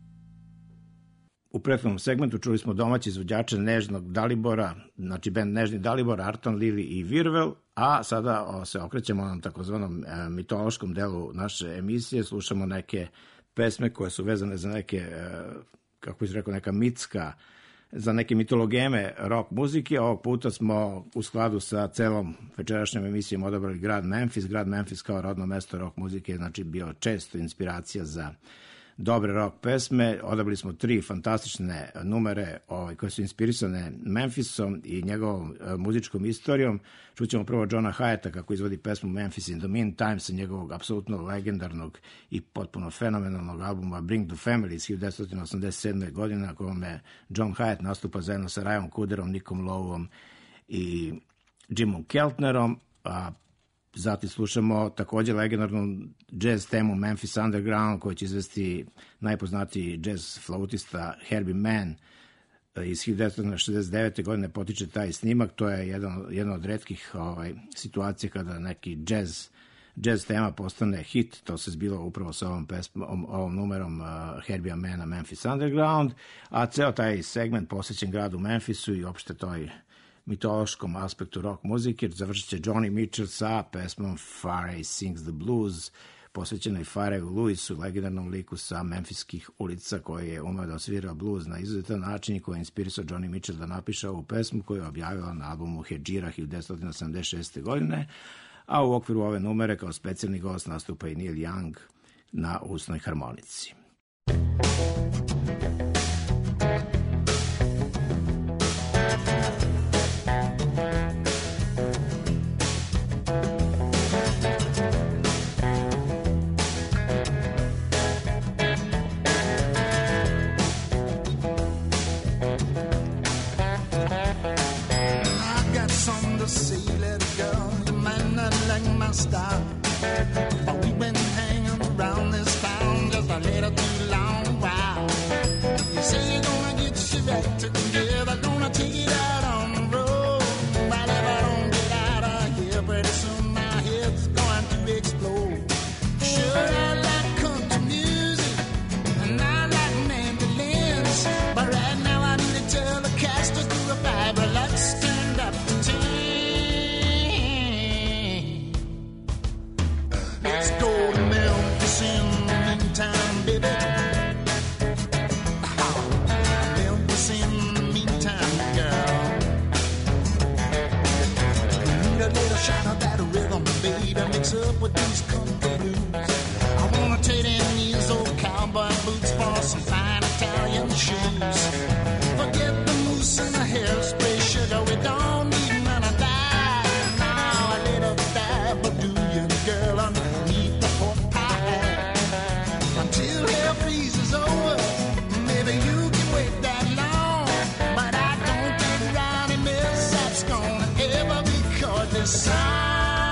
U prethodnom segmentu čuli smo domaći izvođače Nežnog Dalibora, znači band Nežni Dalibor, Arton, Lili i Virvel, a sada o, se okrećemo onom takozvanom e, mitološkom delu naše emisije, slušamo neke pesme koje su vezane za neke, e, kako bih rekao, neka mitska, za neke mitologeme rock muzike. Ovog puta smo u skladu sa celom večerašnjom emisijom odabrali grad Memphis. Grad Memphis kao rodno mesto rock muzike, znači bio često inspiracija za dobre rock pesme. Odabrali smo tri fantastične numere ovaj, koje su inspirisane Memphisom i njegovom e, muzičkom istorijom. Čućemo prvo Johna Hyetta kako izvodi pesmu Memphis in the Meantime sa njegovog apsolutno legendarnog i potpuno fenomenalnog albuma Bring the Family iz hiljadu devetsto osamdeset sedme. godine, na kome John Hyatt nastupa zajedno sa Rajom Kuderom, Nikom Loweom i Jimom Keltnerom, a zatim slušamo također legendarnu jazz temu Memphis Underground koju će izvesti najpoznatiji jazz flautista Herbie Mann. Iz hiljadu devetsto šezdeset devete. godine potiče taj snimak. To je jedan, jedna od retkih ovaj, situacija kada neki jazz, jazz tema postane hit. To se zbilo upravo sa ovom, pesmom, ovom numerom uh, Herbie Manna Memphis Underground, a ceo taj segment posvećen gradu Memphisu i opšte toj mitološkom aspektu rock muzike. Završit će Johnny Mitchell sa pesmom Farey Sings the Blues, posvećenoj Fareyu Lewisu, legendarnom liku sa memfiskih ulica koji je umeo da osvira blues na izuzetan način i koji je inspirisao Johnny Mitchell da napiše ovu pesmu koju je objavila na albumu Hedžira hiljadu devetsto sedamdeset šeste. godine, a u okviru ove numere kao specijalni gost nastupa i Neil Young na usnoj harmonici. Stop. But we've been hanging around this town just a little too long while. You say you're gonna get your back together, gonna take it out on the road. But if I don't get out of here pretty soon, my head's going to explode. Sure, I like country music and I like mandolins, but right now I need a Telecaster to a fiber. Let's stand up to ten. Let's go to Memphis in the meantime, baby. Memphis in the meantime, girl. Need a little shot of that rhythm, baby. Mix up with these country blues. I wanna trade in these old cowboy boots for some fine Italian shoes. Forget the mousse and the hairspray, sugar. We don't need none of that. Now a little dab, but do you, girl? Underneath the pork pie until hell freezes over. Maybe you can wait that long, but I don't think Ronnie Millsap's gonna ever record this song.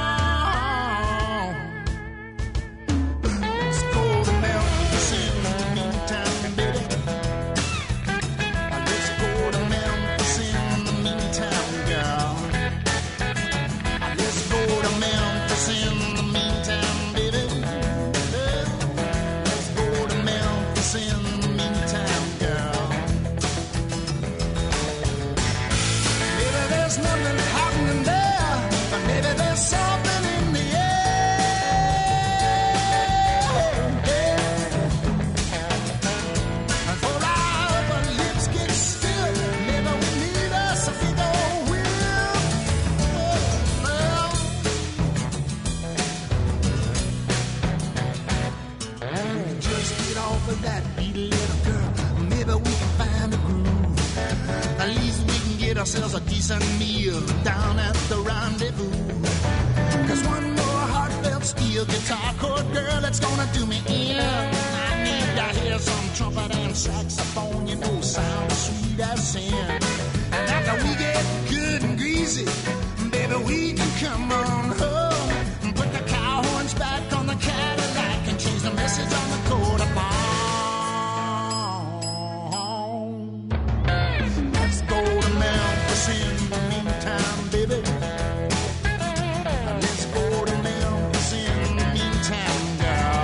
Let's go to Memphis in the meantime, baby. Let's go to Memphis in the meantime, girl. Let's go to Memphis in the meantime, baby. Let's go to Memphis in the meantime, girl. Maybe there's nothing happening there, but maybe there's something in the air. And for our lips get still, maybe we need us a big old wheel. Well, just get off of that beat, little girl. Maybe we can find a groove. At least we can get ourselves a decent meal down at the rendezvous. Cause one more heartfelt steel guitar chord, girl, it's gonna do me in. I need to hear some trumpet and saxophone, you know, sound as sweet as sin. And after we get good and greasy, baby, we can come on home and put the cow horns back on the Cadillac and change the message on the coat of palm. Let's go to Memphis in the meantime, baby. Let's go to Memphis in the meantime, girl.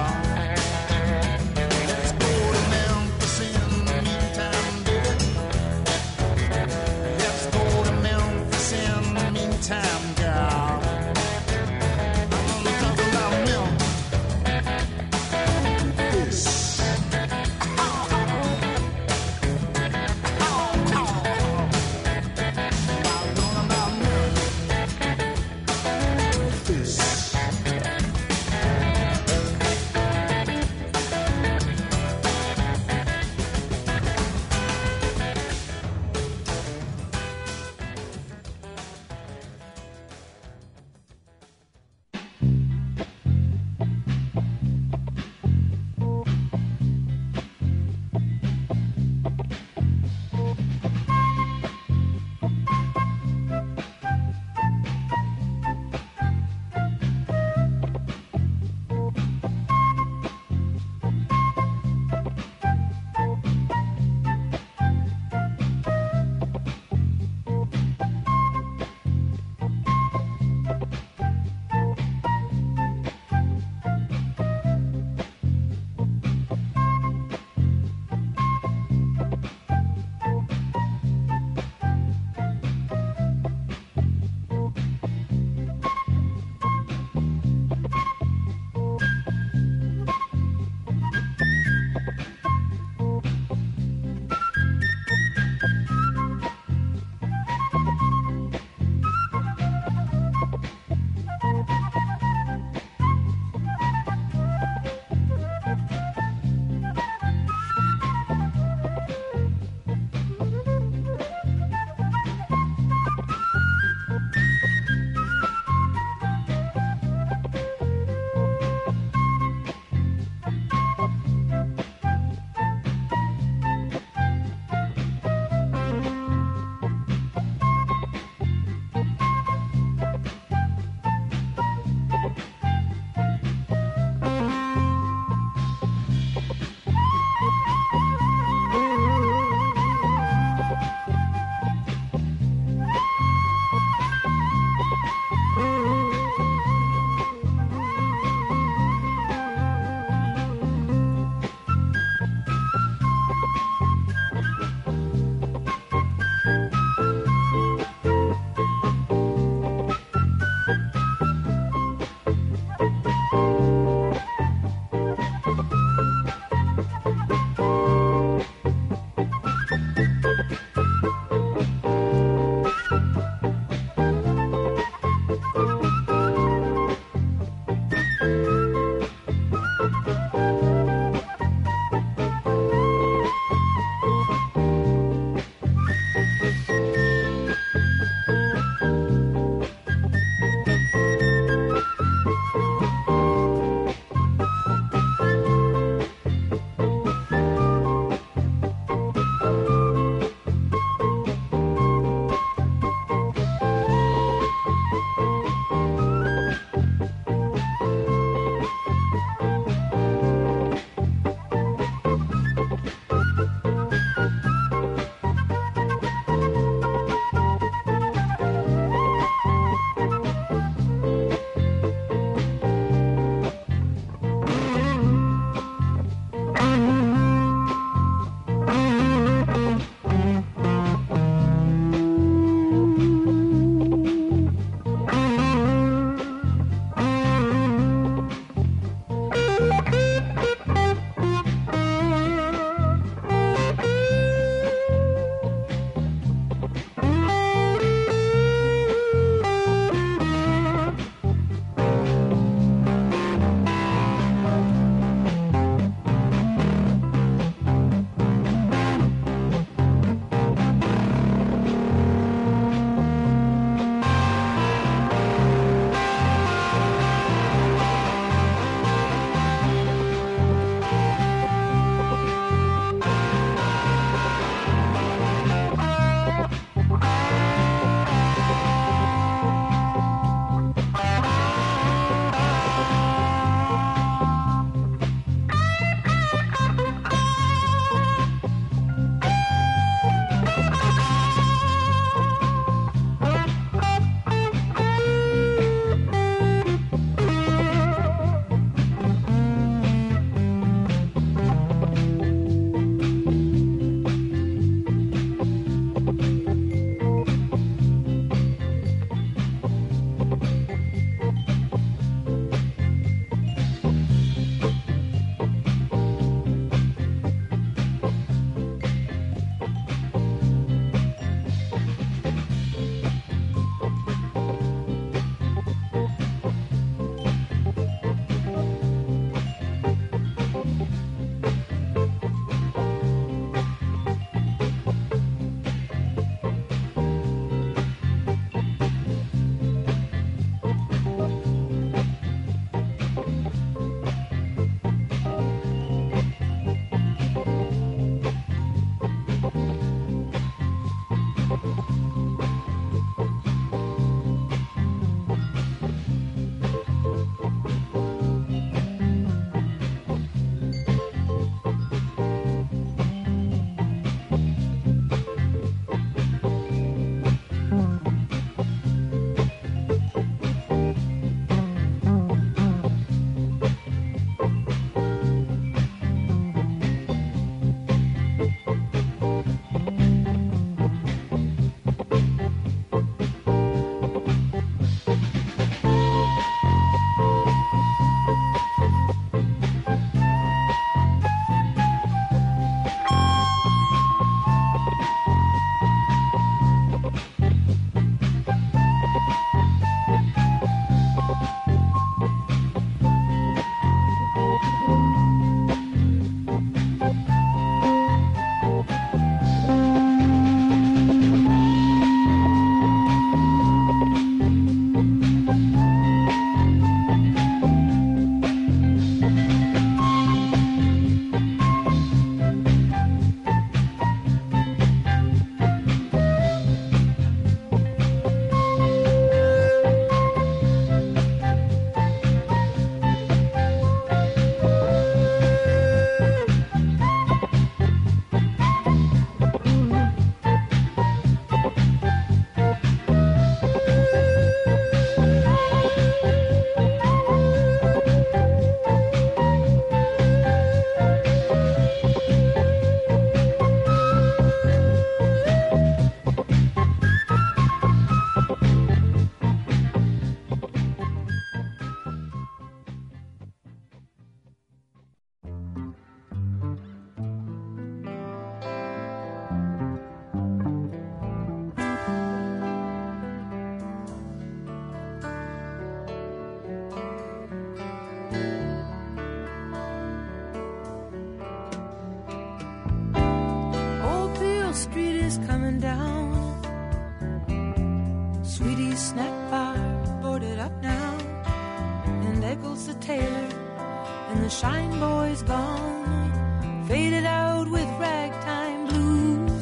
snack bar boarded up now, and Eccles the tailor, and the shine boy's gone, faded out with ragtime blues.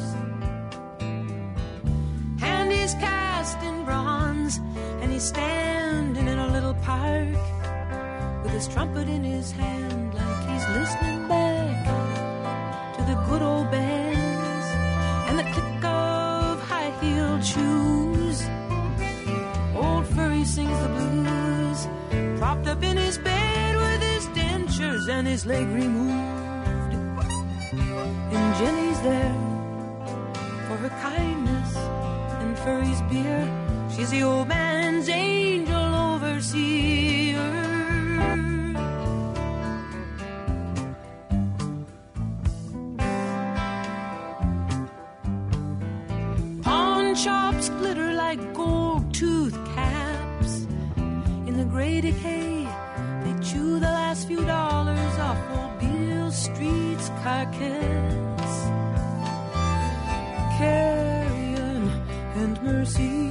And he's cast in bronze, and he's standing in a little park with his trumpet in his hand, like he's listening back to the good old bands and the click of high-heeled shoes. Old Furry sings the blues, propped up in his bed with his dentures and his leg removed. And Jenny's there for her kindness and Furry's beer. She's the old man's angel overseer. Pawn shops glitter like gold tooth caps. In the gray decay, they chew the last few dollars off old Beale Street's carcass. Carrion and Mercy,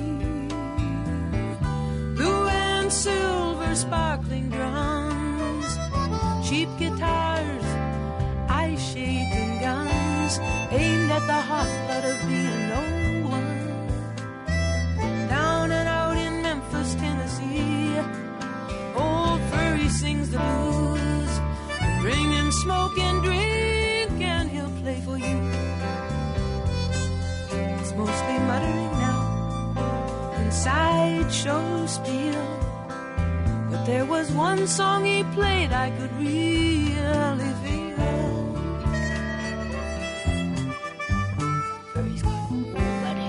blue and silver sparkling drums, cheap guitars, ice-shaken guns, aimed at the hot blood of being no one. Down and out in Memphis, Tennessee, Old Furry sings the blues. Bring him smoke and drink and he'll play for you. It's mostly muttering now and sideshow spiel, but there was one song he played I could really feel. Furry's got nobody.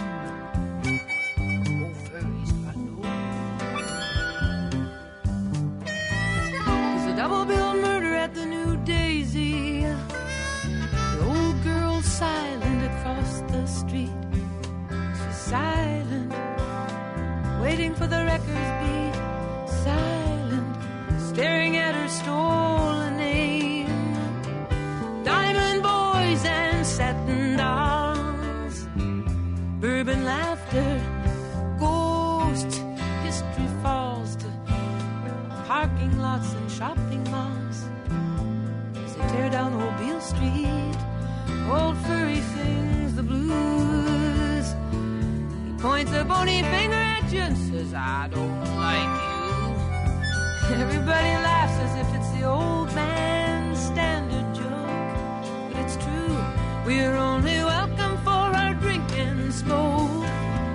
Old Furry's got nobody. There's a double-billed murder at the New Daisy. The old girl's silent across the street. She's silent, waiting for the records beat. Silent, staring at her stolen name. Diamond boys and satin dolls, bourbon laughter, ghost history falls to parking lots and shopping malls. As they tear down old Beale Street, Old Furry sings the blues. He points a bony finger at you and says, I don't like you. Everybody laughs as if it's the old man's standard joke, but it's true. We're only welcome for our drink and smoke.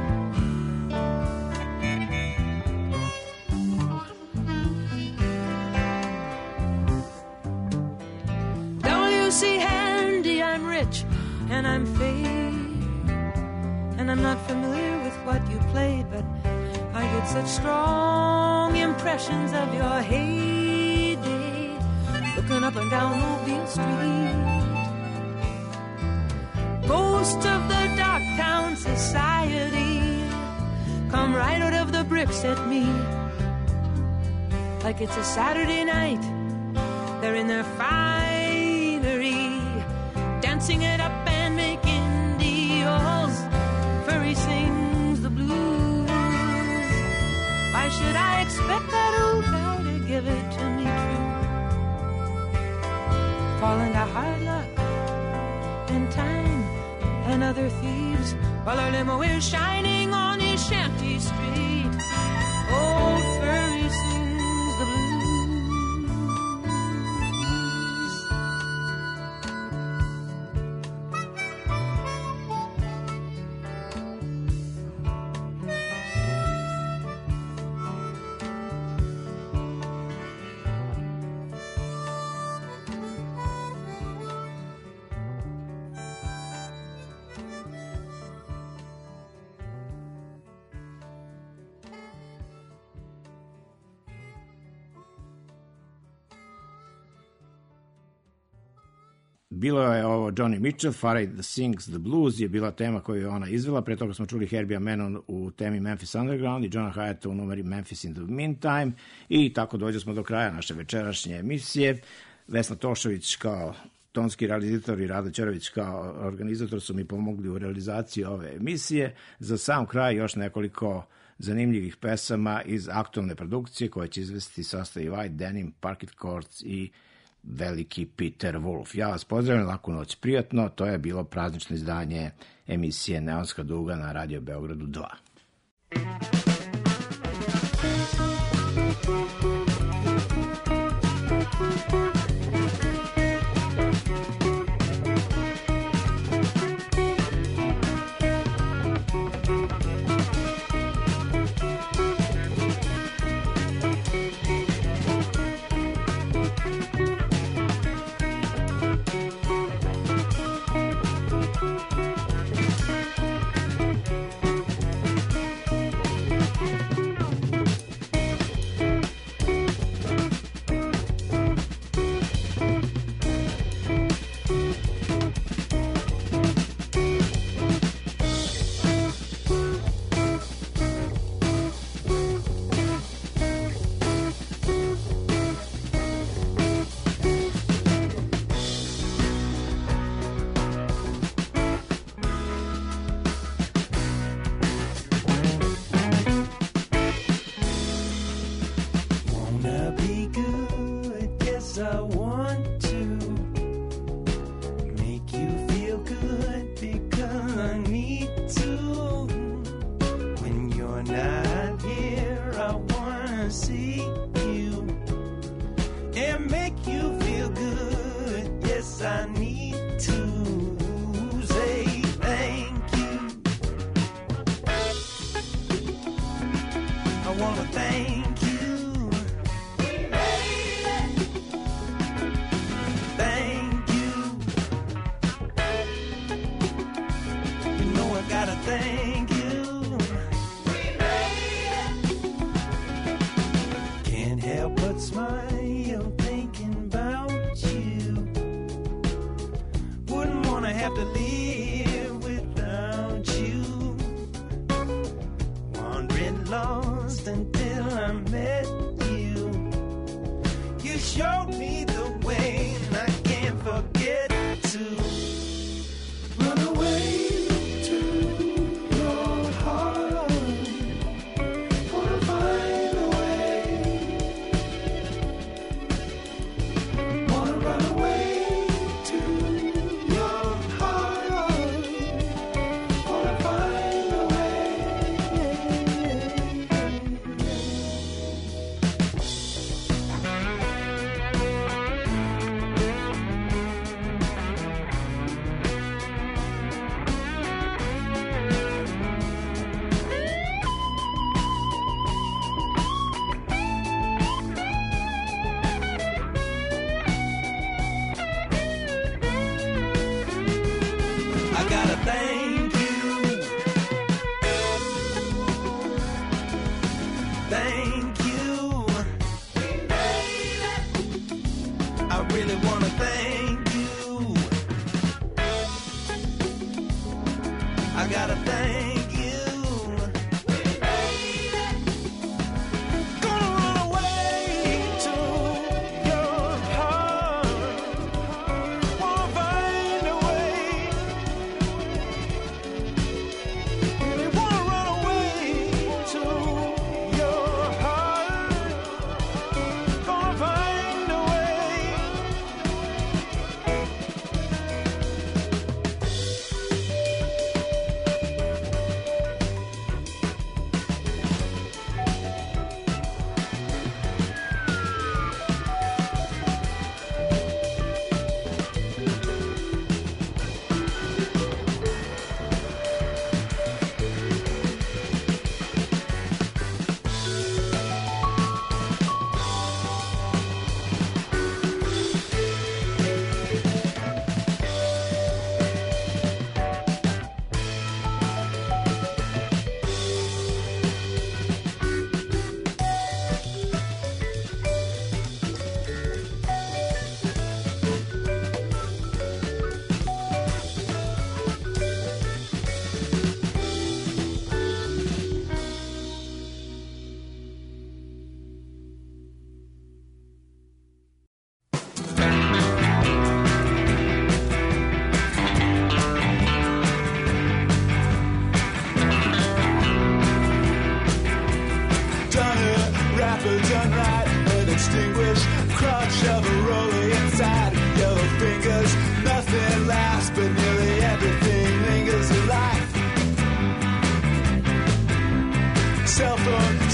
W C Handy, I'm rich and I'm fade, and I'm not familiar with what you played, but I get such strong impressions of your heyday, looking up and down Mobile Street. Most of the Docktown society come right out of the bricks at me, like it's a Saturday night. They're in their finery, dancing it up and making deals. Furry sings the blues. Why should I expect that old guy to give it to me true? Fall into hard luck and time and other thieves, while our limo is shining on his shanty street. Old Furry sings the blues. Bilo je ovo Johnny Mitchell, Farid Sings the Blues je bila tema koju je ona izvela. Pre toga smo čuli Herbija Menon u temi Memphis Underground i Johna Hyata u numeri Memphis in the Meantime. I tako dođe smo do kraja naše večerašnje emisije. Vesna Tošović kao tonski realizator i Rada Ćorović kao organizator su mi pomogli u realizaciji ove emisije. Za sam kraj još nekoliko zanimljivih pesama iz aktualne produkcije koje će izvesti sastav White Denim, Parquet Courts i veliki Peter Wolf. Ja vas pozdravljam, laku noć, prijatno. To je bilo praznično izdanje emisije Neonska duga na Radio Beogradu dva.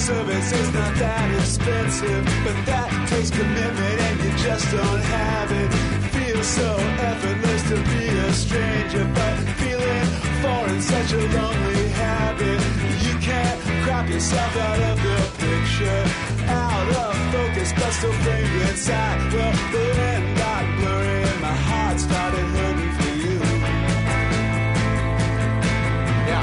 service is not that expensive, but that takes commitment and you just don't have it. Feels so effortless to be a stranger, but feeling foreign, such a lonely habit. You can't crop yourself out of the picture, out of focus, but still framed inside. Well, the end got blurry and my heart started hurting for you. Yeah.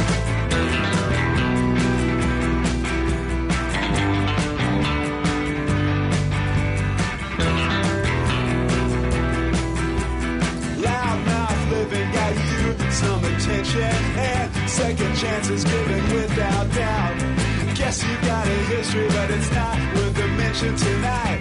Loudmouth living got you some attention, and second chances given without doubt. Guess you got a history, but it's not worth a mention tonight.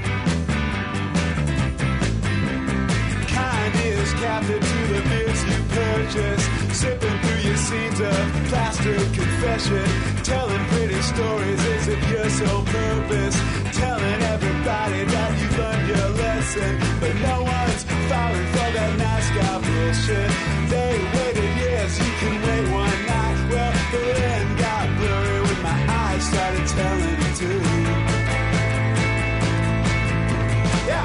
Kind is captive to the beers you purchase, sipping through your scenes of plaster confession, telling pretty stories as if you're sole purpose, telling everybody that you learned your lesson, but no one's falling for that nice guy bullshit. They waited years, you can wait one night. Well, the end got blurry when my eyes started telling it too. Yeah.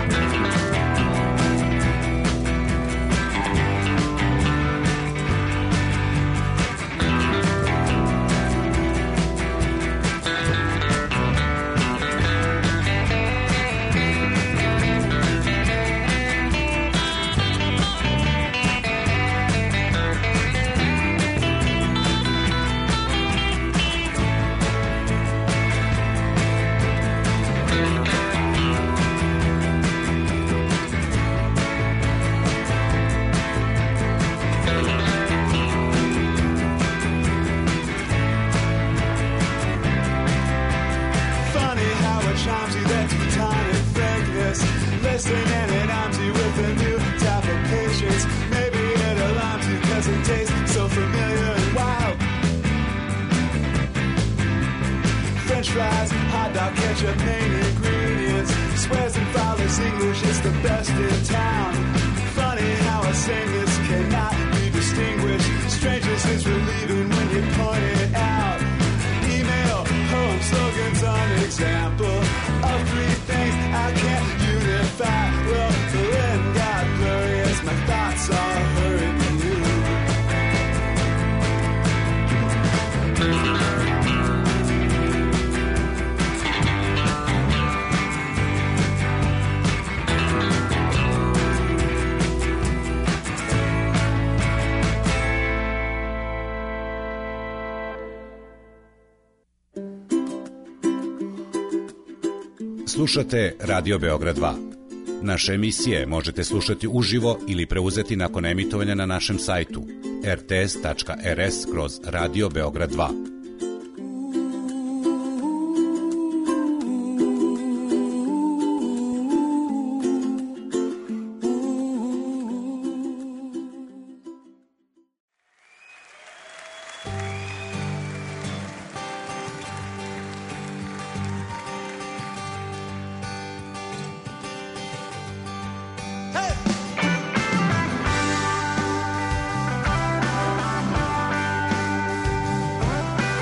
Listening and it arms you with a new type of patience. Maybe it alarms you cause it tastes so familiar and wild. French fries, hot dog, ketchup, main ingredients. Swears and follows English, it's the best in town. Funny how a saying this cannot be distinguished. Strangers is relieving when you point it out. Email, home, slogans, an example of three things I can't unify. Well, the end got blurry as my thoughts all hurried to you. Slušate Radio Beograd dva. Naše emisije možete slušati uživo ili preuzeti nakon emitovanja na našem sajtu r t s tačka r s kroz Radio Beograd dva. Hey!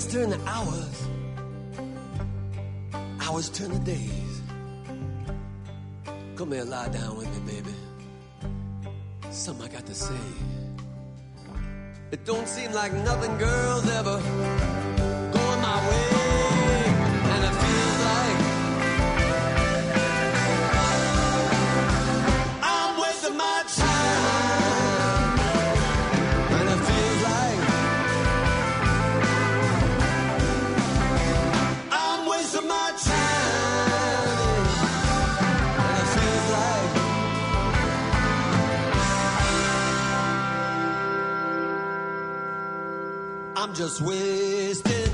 turn to hours, hours turn to days. Come here, lie down with me, baby. Something I got to say. It don't seem like nothing, girls, ever going my way, and it feels like I'm wasting my time, and it feels like I'm wasting my time, and it feels like I'm just wasting